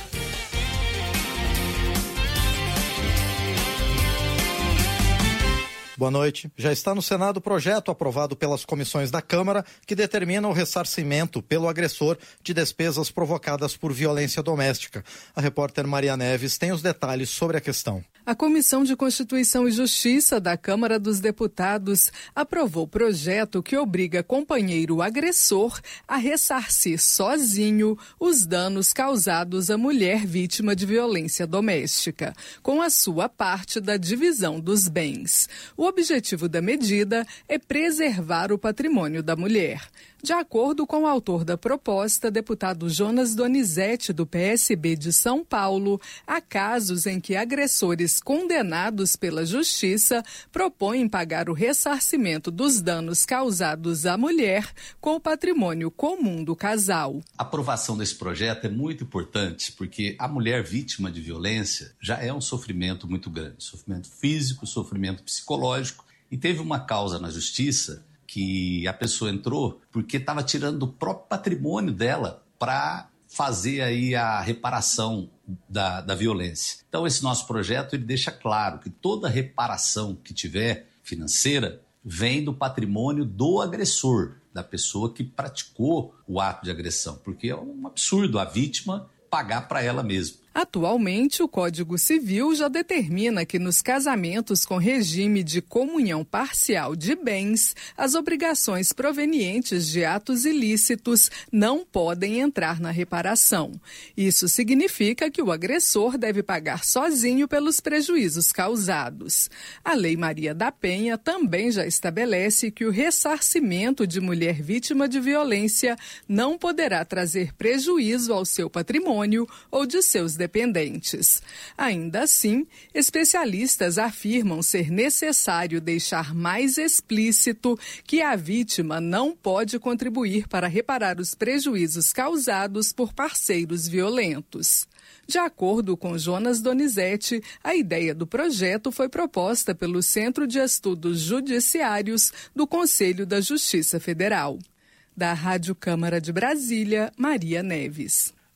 Boa noite. Já está no Senado o projeto aprovado pelas comissões da Câmara que determina o ressarcimento pelo agressor de despesas provocadas por violência doméstica. A repórter Maria Neves tem os detalhes sobre a questão. A Comissão de Constituição e Justiça da Câmara dos Deputados aprovou o projeto que obriga companheiro agressor a ressarcir sozinho os danos causados à mulher vítima de violência doméstica, com a sua parte da divisão dos bens. O objetivo da medida é preservar o patrimônio da mulher. De acordo com o autor da proposta, deputado Jonas Donizete, do PSB de São Paulo, há casos em que agressores condenados pela Justiça propõem pagar o ressarcimento dos danos causados à mulher com o patrimônio comum do casal. A aprovação desse projeto é muito importante porque a mulher vítima de violência já é um sofrimento muito grande, sofrimento físico, sofrimento psicológico, e teve uma causa na Justiça que a pessoa entrou porque estava tirando do próprio patrimônio dela para fazer aí a reparação da violência. Então esse nosso projeto ele deixa claro que toda reparação que tiver financeira vem do patrimônio do agressor, da pessoa que praticou o ato de agressão, porque é um absurdo a vítima pagar para ela mesma. Atualmente, o Código Civil já determina que nos casamentos com regime de comunhão parcial de bens, as obrigações provenientes de atos ilícitos não podem entrar na reparação. Isso significa que o agressor deve pagar sozinho pelos prejuízos causados. A Lei Maria da Penha também já estabelece que o ressarcimento de mulher vítima de violência não poderá trazer prejuízo ao seu patrimônio ou de seus dependentes. Ainda assim, especialistas afirmam ser necessário deixar mais explícito que a vítima não pode contribuir para reparar os prejuízos causados por parceiros violentos. De acordo com Jonas Donizete, a ideia do projeto foi proposta pelo Centro de Estudos Judiciários do Conselho da Justiça Federal. Da Rádio Câmara de Brasília, Maria Neves.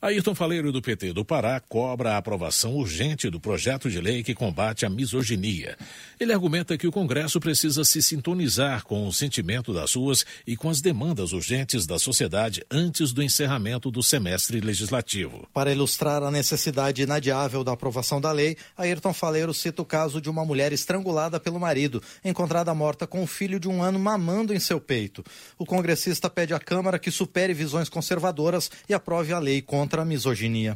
Ayrton Faleiro, do PT do Pará, cobra a aprovação urgente do projeto de lei que combate a misoginia. Ele argumenta que o Congresso precisa se sintonizar com o sentimento das ruas e com as demandas urgentes da sociedade antes do encerramento do semestre legislativo. Para ilustrar a necessidade inadiável da aprovação da lei, Ayrton Faleiro cita o caso de uma mulher estrangulada pelo marido, encontrada morta com um filho de 1 ano mamando em seu peito. O congressista pede à Câmara que supere visões conservadoras e aprove a lei contra a misoginia.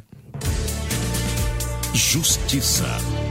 Justiça.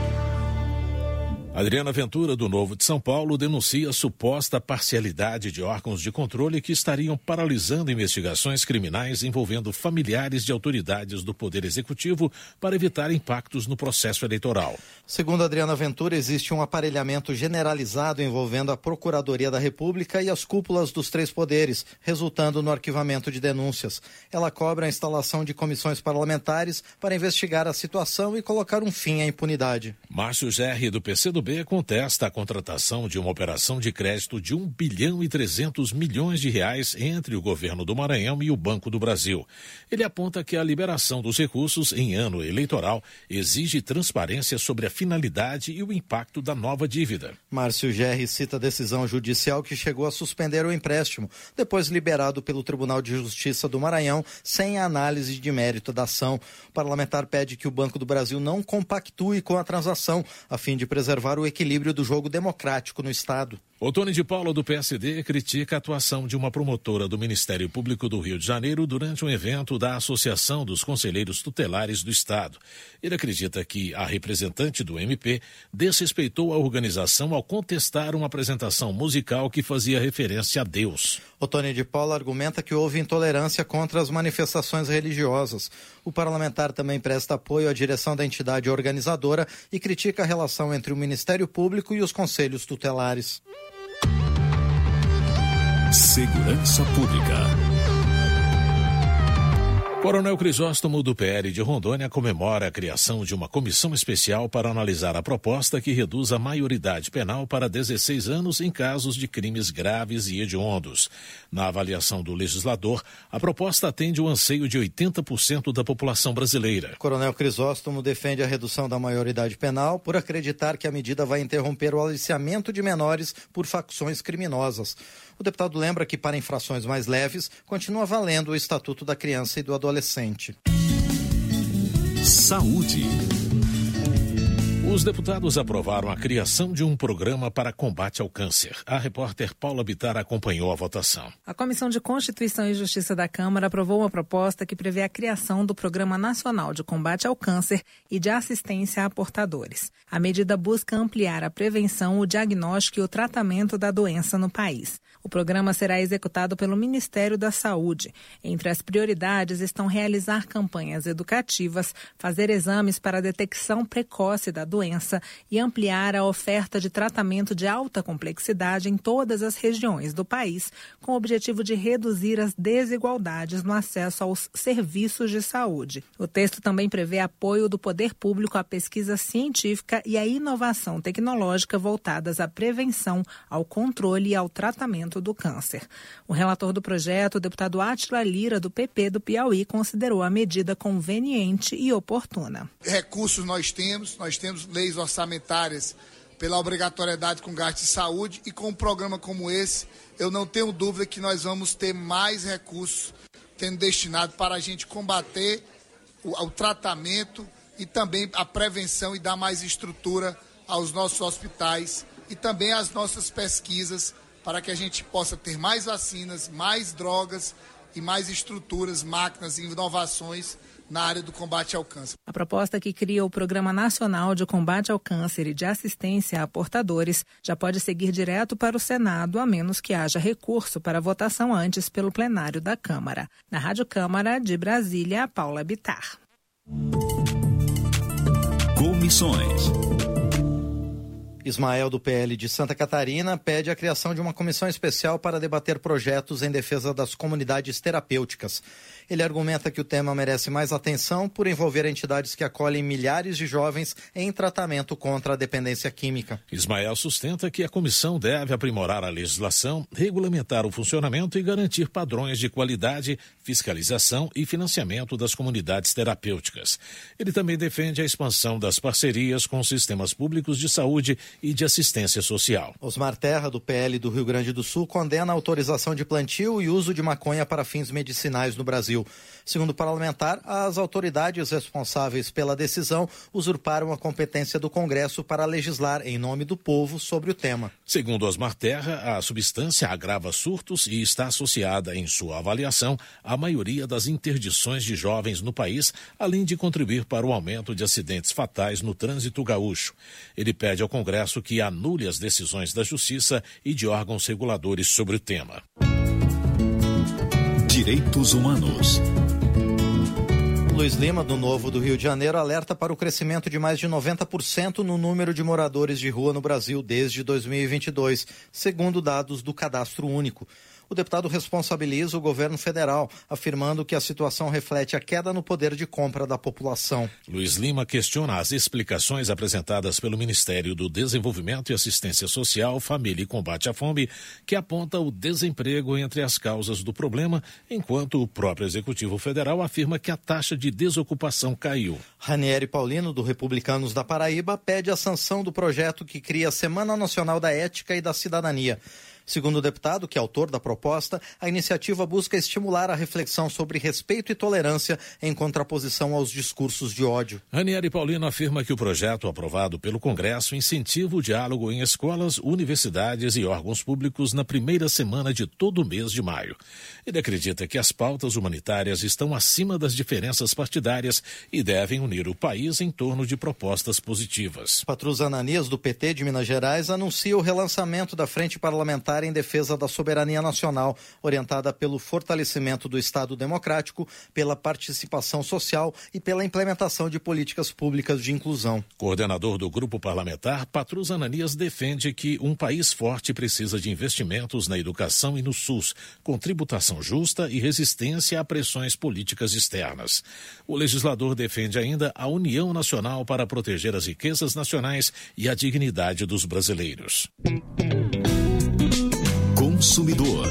Adriana Ventura, do Novo de São Paulo, denuncia suposta parcialidade de órgãos de controle que estariam paralisando investigações criminais envolvendo familiares de autoridades do Poder Executivo para evitar impactos no processo eleitoral. Segundo Adriana Ventura, existe um aparelhamento generalizado envolvendo a Procuradoria da República e as cúpulas dos 3 poderes, resultando no arquivamento de denúncias. Ela cobra a instalação de comissões parlamentares para investigar a situação e colocar um fim à impunidade. Márcio Gerri, do PCdoB, contesta a contratação de uma operação de crédito de 1 bilhão e 300 milhões de reais entre o governo do Maranhão e o Banco do Brasil. Ele aponta que a liberação dos recursos em ano eleitoral exige transparência sobre a finalidade e o impacto da nova dívida. Márcio Gerri cita a decisão judicial que chegou a suspender o empréstimo, depois liberado pelo Tribunal de Justiça do Maranhão, sem a análise de mérito da ação. O parlamentar pede que o Banco do Brasil não compactue com a transação, a fim de preservar o equilíbrio do jogo democrático no Estado. Otônio de Paula, do PSD, critica a atuação de uma promotora do Ministério Público do Rio de Janeiro durante um evento da Associação dos Conselheiros Tutelares do Estado. Ele acredita que a representante do MP desrespeitou a organização ao contestar uma apresentação musical que fazia referência a Deus. Otônio de Paula argumenta que houve intolerância contra as manifestações religiosas. O parlamentar também presta apoio à direção da entidade organizadora e critica a relação entre o Ministério Público e os conselhos tutelares. Segurança Pública. Coronel Crisóstomo, do PL de Rondônia, comemora a criação de uma comissão especial para analisar a proposta que reduz a maioridade penal para 16 anos em casos de crimes graves e hediondos. Na avaliação do legislador, a proposta atende o anseio de 80% da população brasileira. Coronel Crisóstomo defende a redução da maioridade penal por acreditar que a medida vai interromper o aliciamento de menores por facções criminosas. O deputado lembra que, para infrações mais leves, continua valendo o Estatuto da Criança e do Adolescente. Saúde. Os deputados aprovaram a criação de um programa para combate ao câncer. A repórter Paula Bittar acompanhou a votação. A Comissão de Constituição e Justiça da Câmara aprovou uma proposta que prevê a criação do Programa Nacional de Combate ao Câncer e de Assistência a Portadores. A medida busca ampliar a prevenção, o diagnóstico e o tratamento da doença no país. O programa será executado pelo Ministério da Saúde. Entre as prioridades estão realizar campanhas educativas, fazer exames para a detecção precoce da doença e ampliar a oferta de tratamento de alta complexidade em todas as regiões do país, com o objetivo de reduzir as desigualdades no acesso aos serviços de saúde. O texto também prevê apoio do poder público à pesquisa científica e à inovação tecnológica voltadas à prevenção, ao controle e ao tratamento do câncer. O relator do projeto, o deputado Átila Lira, do PP do Piauí, considerou a medida conveniente e oportuna. Recursos nós temos leis orçamentárias pela obrigatoriedade com gasto de saúde e com um programa como esse, eu não tenho dúvida que nós vamos ter mais recursos sendo destinados para a gente combater o tratamento e também a prevenção e dar mais estrutura aos nossos hospitais e também às nossas pesquisas para que a gente possa ter mais vacinas, mais drogas e mais estruturas, máquinas e inovações na área do combate ao câncer. A proposta que cria o Programa Nacional de Combate ao Câncer e de Assistência a Portadores já pode seguir direto para o Senado, a menos que haja recurso para votação antes pelo plenário da Câmara. Na Rádio Câmara de Brasília, Paula Bittar. Comissões. Ismael, do PL de Santa Catarina, pede a criação de uma comissão especial para debater projetos em defesa das comunidades terapêuticas. Ele argumenta que o tema merece mais atenção por envolver entidades que acolhem milhares de jovens em tratamento contra a dependência química. Ismael sustenta que a comissão deve aprimorar a legislação, regulamentar o funcionamento e garantir padrões de qualidade, fiscalização e financiamento das comunidades terapêuticas. Ele também defende a expansão das parcerias com sistemas públicos de saúde e de assistência social. Osmar Terra, do PL do Rio Grande do Sul, condena a autorização de plantio e uso de maconha para fins medicinais no Brasil. Segundo o parlamentar, as autoridades responsáveis pela decisão usurparam a competência do Congresso para legislar em nome do povo sobre o tema. Segundo Osmar Terra, a substância agrava surtos e está associada, em sua avaliação, à maioria das interdições de jovens no país, além de contribuir para o aumento de acidentes fatais no trânsito gaúcho. Ele pede ao Congresso que anule as decisões da Justiça e de órgãos reguladores sobre o tema. Direitos Humanos. Luiz Lima, do Novo do Rio de Janeiro, alerta para o crescimento de mais de 90% no número de moradores de rua no Brasil desde 2022, segundo dados do Cadastro Único. O deputado responsabiliza o governo federal, afirmando que a situação reflete a queda no poder de compra da população. Luiz Lima questiona as explicações apresentadas pelo Ministério do Desenvolvimento e Assistência Social, Família e Combate à Fome, que aponta o desemprego entre as causas do problema, enquanto o próprio Executivo Federal afirma que a taxa de desocupação caiu. Ranieri Paulino, do Republicanos da Paraíba, pede a sanção do projeto que cria a Semana Nacional da Ética e da Cidadania. Segundo o deputado, que é autor da proposta, a iniciativa busca estimular a reflexão sobre respeito e tolerância em contraposição aos discursos de ódio. Ranieri Paulino afirma que o projeto aprovado pelo Congresso incentiva o diálogo em escolas, universidades e órgãos públicos na primeira semana de todo o mês de maio. Ele acredita que as pautas humanitárias estão acima das diferenças partidárias e devem unir o país em torno de propostas positivas. Patrus Ananias, do PT de Minas Gerais, anuncia o relançamento da Frente Parlamentar em defesa da soberania nacional, orientada pelo fortalecimento do Estado democrático, pela participação social e pela implementação de políticas públicas de inclusão. Coordenador do grupo parlamentar, Patrus Ananias defende que um país forte precisa de investimentos na educação e no SUS, com tributação justa e resistência a pressões políticas externas. O legislador defende ainda a união nacional para proteger as riquezas nacionais e a dignidade dos brasileiros. Consumidor.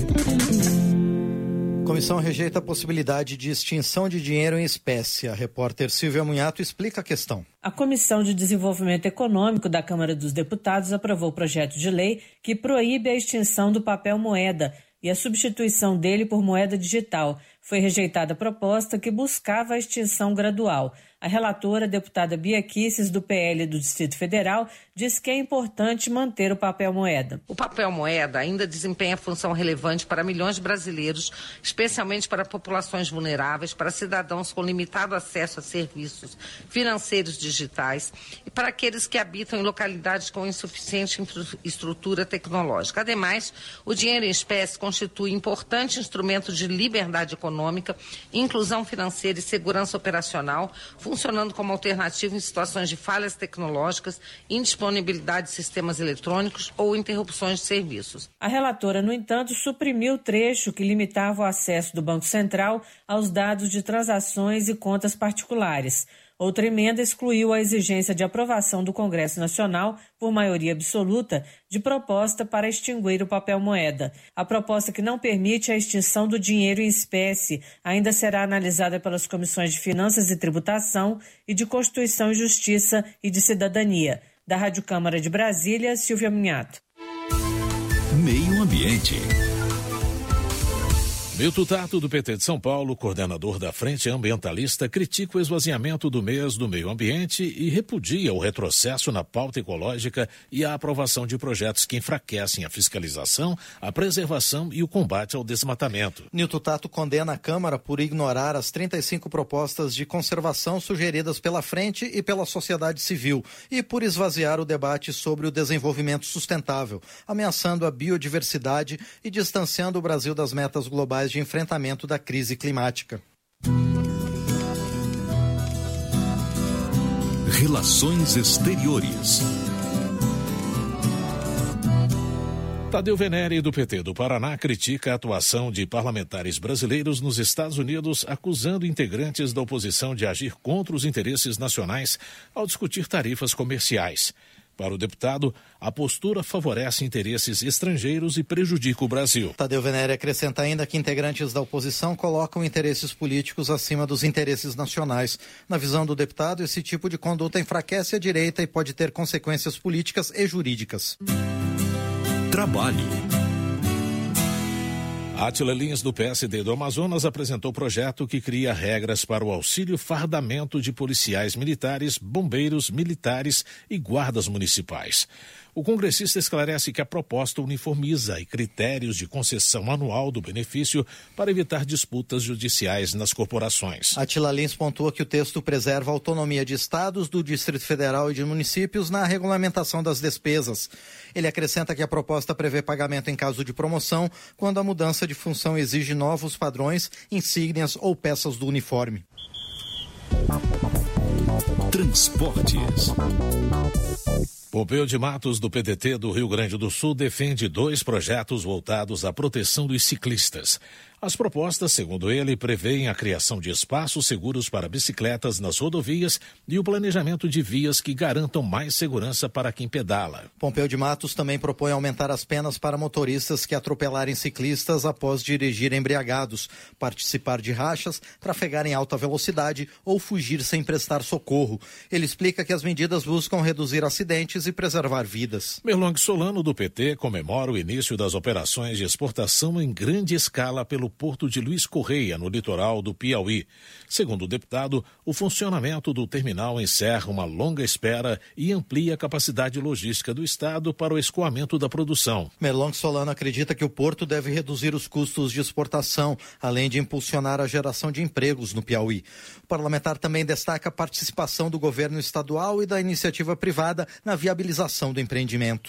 Comissão rejeita a possibilidade de extinção de dinheiro em espécie. A repórter Silvia Munhato explica a questão. A Comissão de Desenvolvimento Econômico da Câmara dos Deputados aprovou o projeto de lei que proíbe a extinção do papel moeda e a substituição dele por moeda digital. Foi rejeitada a proposta que buscava a extinção gradual. A relatora, a deputada Bia Kicis, do PL do Distrito Federal, diz que é importante manter o papel moeda. O papel moeda ainda desempenha função relevante para milhões de brasileiros, especialmente para populações vulneráveis, para cidadãos com limitado acesso a serviços financeiros digitais e para aqueles que habitam em localidades com insuficiente estrutura tecnológica. Ademais, o dinheiro em espécie constitui importante instrumento de liberdade econômica, inclusão financeira e segurança operacional, funcionando como alternativa em situações de falhas tecnológicas, indisponibilidade de sistemas eletrônicos ou interrupções de serviços. A relatora, no entanto, suprimiu o trecho que limitava o acesso do Banco Central aos dados de transações e contas particulares. Outra emenda excluiu a exigência de aprovação do Congresso Nacional, por maioria absoluta, de proposta para extinguir o papel moeda. A proposta que não permite a extinção do dinheiro em espécie ainda será analisada pelas comissões de Finanças e Tributação e de Constituição e Justiça e de Cidadania. Da Rádio Câmara de Brasília, Silvia Munhato. Meio Ambiente. Milton Tato, do PT de São Paulo, coordenador da Frente Ambientalista, critica o esvaziamento do mês do meio ambiente e repudia o retrocesso na pauta ecológica e a aprovação de projetos que enfraquecem a fiscalização, a preservação e o combate ao desmatamento. Milton Tato condena a Câmara por ignorar as 35 propostas de conservação sugeridas pela Frente e pela sociedade civil e por esvaziar o debate sobre o desenvolvimento sustentável, ameaçando a biodiversidade e distanciando o Brasil das metas globais de enfrentamento da crise climática. Relações Exteriores. Tadeu Venere, do PT do Paraná, critica a atuação de parlamentares brasileiros nos Estados Unidos, acusando integrantes da oposição de agir contra os interesses nacionais ao discutir tarifas comerciais. Para o deputado, a postura favorece interesses estrangeiros e prejudica o Brasil. Tadeu Venere acrescenta ainda que integrantes da oposição colocam interesses políticos acima dos interesses nacionais. Na visão do deputado, esse tipo de conduta enfraquece a direita e pode ter consequências políticas e jurídicas. Trabalho. Átila Lins, do PSD do Amazonas, apresentou projeto que cria regras para o auxílio fardamento de policiais militares, bombeiros militares e guardas municipais. O congressista esclarece que a proposta uniformiza e critérios de concessão anual do benefício para evitar disputas judiciais nas corporações. Átila Lins pontua que o texto preserva a autonomia de estados, do Distrito Federal e de municípios na regulamentação das despesas. Ele acrescenta que a proposta prevê pagamento em caso de promoção, quando a mudança de função exige novos padrões, insígnias ou peças do uniforme. Transportes. Pompeu de Matos, do PDT do Rio Grande do Sul, defende 2 projetos voltados à proteção dos ciclistas. As propostas, segundo ele, prevêem a criação de espaços seguros para bicicletas nas rodovias e o planejamento de vias que garantam mais segurança para quem pedala. Pompeu de Matos também propõe aumentar as penas para motoristas que atropelarem ciclistas após dirigir embriagados, participar de rachas, trafegar em alta velocidade ou fugir sem prestar socorro. Ele explica que as medidas buscam reduzir acidentes e preservar vidas. Merlong Solano, do PT, comemora o início das operações de exportação em grande escala pelo Porto de Luiz Correia, no litoral do Piauí. Segundo o deputado, o funcionamento do terminal encerra uma longa espera e amplia a capacidade logística do Estado para o escoamento da produção. Merlong Solano acredita que o porto deve reduzir os custos de exportação, além de impulsionar a geração de empregos no Piauí. O parlamentar também destaca a participação do governo estadual e da iniciativa privada na viabilização do empreendimento.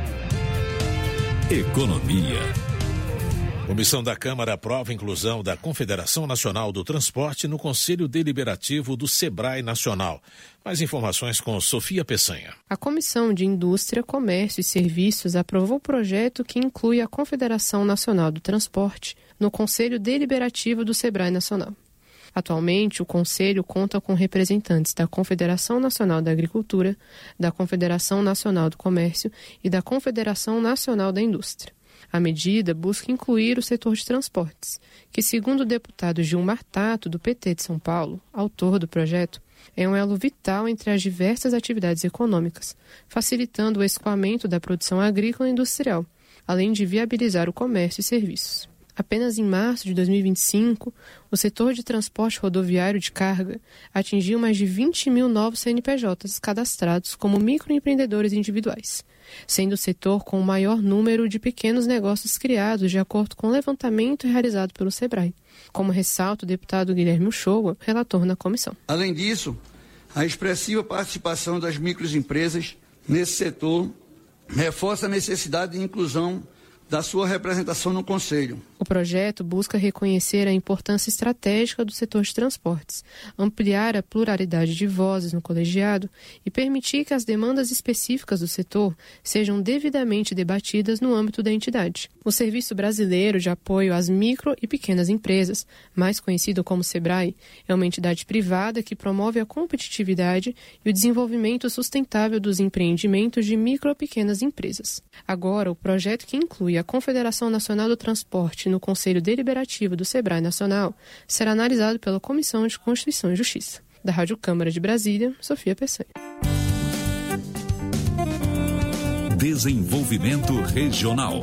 Economia. Comissão da Câmara aprova a inclusão da Confederação Nacional do Transporte no Conselho Deliberativo do Sebrae Nacional. Mais informações com Sofia Peçanha. A Comissão de Indústria, Comércio e Serviços aprovou o projeto que inclui a Confederação Nacional do Transporte no Conselho Deliberativo do Sebrae Nacional. Atualmente, o Conselho conta com representantes da Confederação Nacional da Agricultura, da Confederação Nacional do Comércio e da Confederação Nacional da Indústria. A medida busca incluir o setor de transportes, que, segundo o deputado Gilmar Tato, do PT de São Paulo, autor do projeto, é um elo vital entre as diversas atividades econômicas, facilitando o escoamento da produção agrícola e industrial, além de viabilizar o comércio e serviços. Apenas em março de 2025, o setor de transporte rodoviário de carga atingiu mais de 20 mil novos CNPJs cadastrados como microempreendedores individuais, sendo o setor com o maior número de pequenos negócios criados, de acordo com o levantamento realizado pelo Sebrae, como ressalta o deputado Guilherme Uchoa, relator na comissão. Além disso, a expressiva participação das microempresas nesse setor reforça a necessidade de inclusão da sua representação no Conselho. O projeto busca reconhecer a importância estratégica do setor de transportes, ampliar a pluralidade de vozes no colegiado e permitir que as demandas específicas do setor sejam devidamente debatidas no âmbito da entidade. O Serviço Brasileiro de Apoio às Micro e Pequenas Empresas, mais conhecido como Sebrae, é uma entidade privada que promove a competitividade e o desenvolvimento sustentável dos empreendimentos de micro e pequenas empresas. Agora, o projeto que inclui a Confederação Nacional do Transporte no Conselho Deliberativo do Sebrae Nacional será analisado pela Comissão de Constituição e Justiça. Da Rádio Câmara de Brasília, Sofia Peçanha. Desenvolvimento Regional.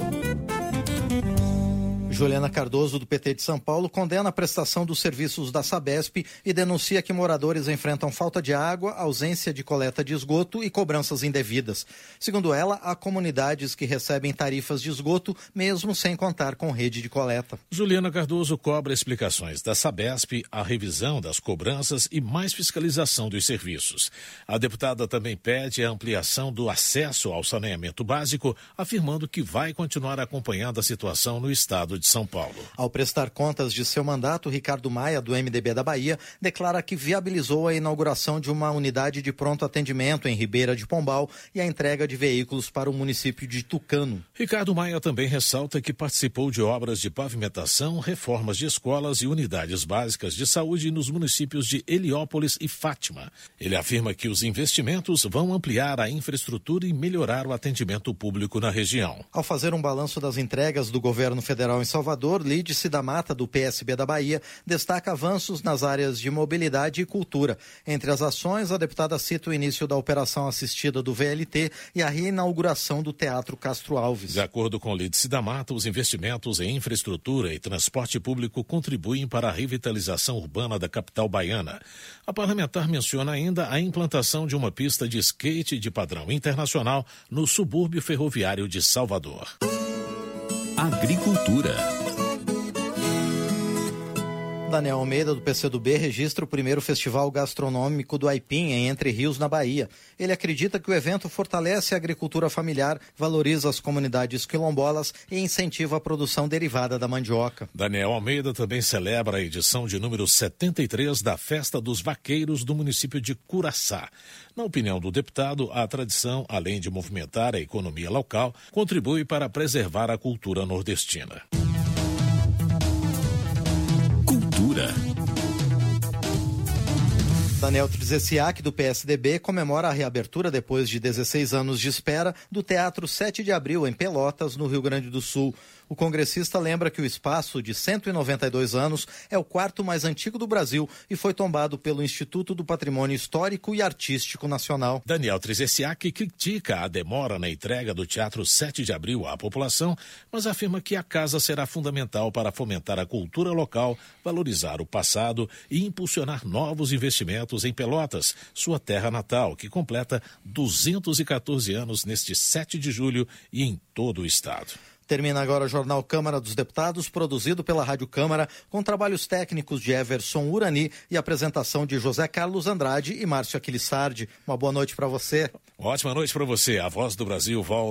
Juliana Cardoso, do PT de São Paulo, condena a prestação dos serviços da Sabesp e denuncia que moradores enfrentam falta de água, ausência de coleta de esgoto e cobranças indevidas. Segundo ela, há comunidades que recebem tarifas de esgoto mesmo sem contar com rede de coleta. Juliana Cardoso cobra explicações da Sabesp, a revisão das cobranças e mais fiscalização dos serviços. A deputada também pede a ampliação do acesso ao saneamento básico, afirmando que vai continuar acompanhando a situação no estado de de São Paulo. Ao prestar contas de seu mandato, Ricardo Maia, do MDB da Bahia, declara que viabilizou a inauguração de uma unidade de pronto atendimento em Ribeira de Pombal e a entrega de veículos para o município de Tucano. Ricardo Maia também ressalta que participou de obras de pavimentação, reformas de escolas e unidades básicas de saúde nos municípios de Heliópolis e Fátima. Ele afirma que os investimentos vão ampliar a infraestrutura e melhorar o atendimento público na região. Ao fazer um balanço das entregas do governo federal em Salvador, Lídice da Mata, do PSB da Bahia, destaca avanços nas áreas de mobilidade e cultura. Entre as ações, a deputada cita o início da operação assistida do VLT e a reinauguração do Teatro Castro Alves. De acordo com Lídice da Mata, os investimentos em infraestrutura e transporte público contribuem para a revitalização urbana da capital baiana. A parlamentar menciona ainda a implantação de uma pista de skate de padrão internacional no subúrbio ferroviário de Salvador. Agricultura. Daniel Almeida, do PCdoB, registra o primeiro festival gastronômico do Aipim, em Entre Rios, na Bahia. Ele acredita que o evento fortalece a agricultura familiar, valoriza as comunidades quilombolas e incentiva a produção derivada da mandioca. Daniel Almeida também celebra a edição de número 73 da Festa dos Vaqueiros do município de Curaçá. Na opinião do deputado, a tradição, além de movimentar a economia local, contribui para preservar a cultura nordestina. Cultura. Daniel Trzeziak, do PSDB, comemora a reabertura, depois de 16 anos de espera, do Teatro 7 de Abril, em Pelotas, no Rio Grande do Sul. O congressista lembra que o espaço, de 192 anos, é o quarto mais antigo do Brasil e foi tombado pelo Instituto do Patrimônio Histórico e Artístico Nacional. Daniel Trzeziak critica a demora na entrega do Teatro 7 de Abril à população, mas afirma que a casa será fundamental para fomentar a cultura local, valorizar o passado e impulsionar novos investimentos em Pelotas, sua terra natal, que completa 214 anos neste 7 de julho e em todo o estado. Termina agora o Jornal Câmara dos Deputados, produzido pela Rádio Câmara, com trabalhos técnicos de Everson Urani e apresentação de José Carlos Andrade e Márcio Aquilissardi. Uma boa noite para você. Ótima noite para você. A Voz do Brasil volta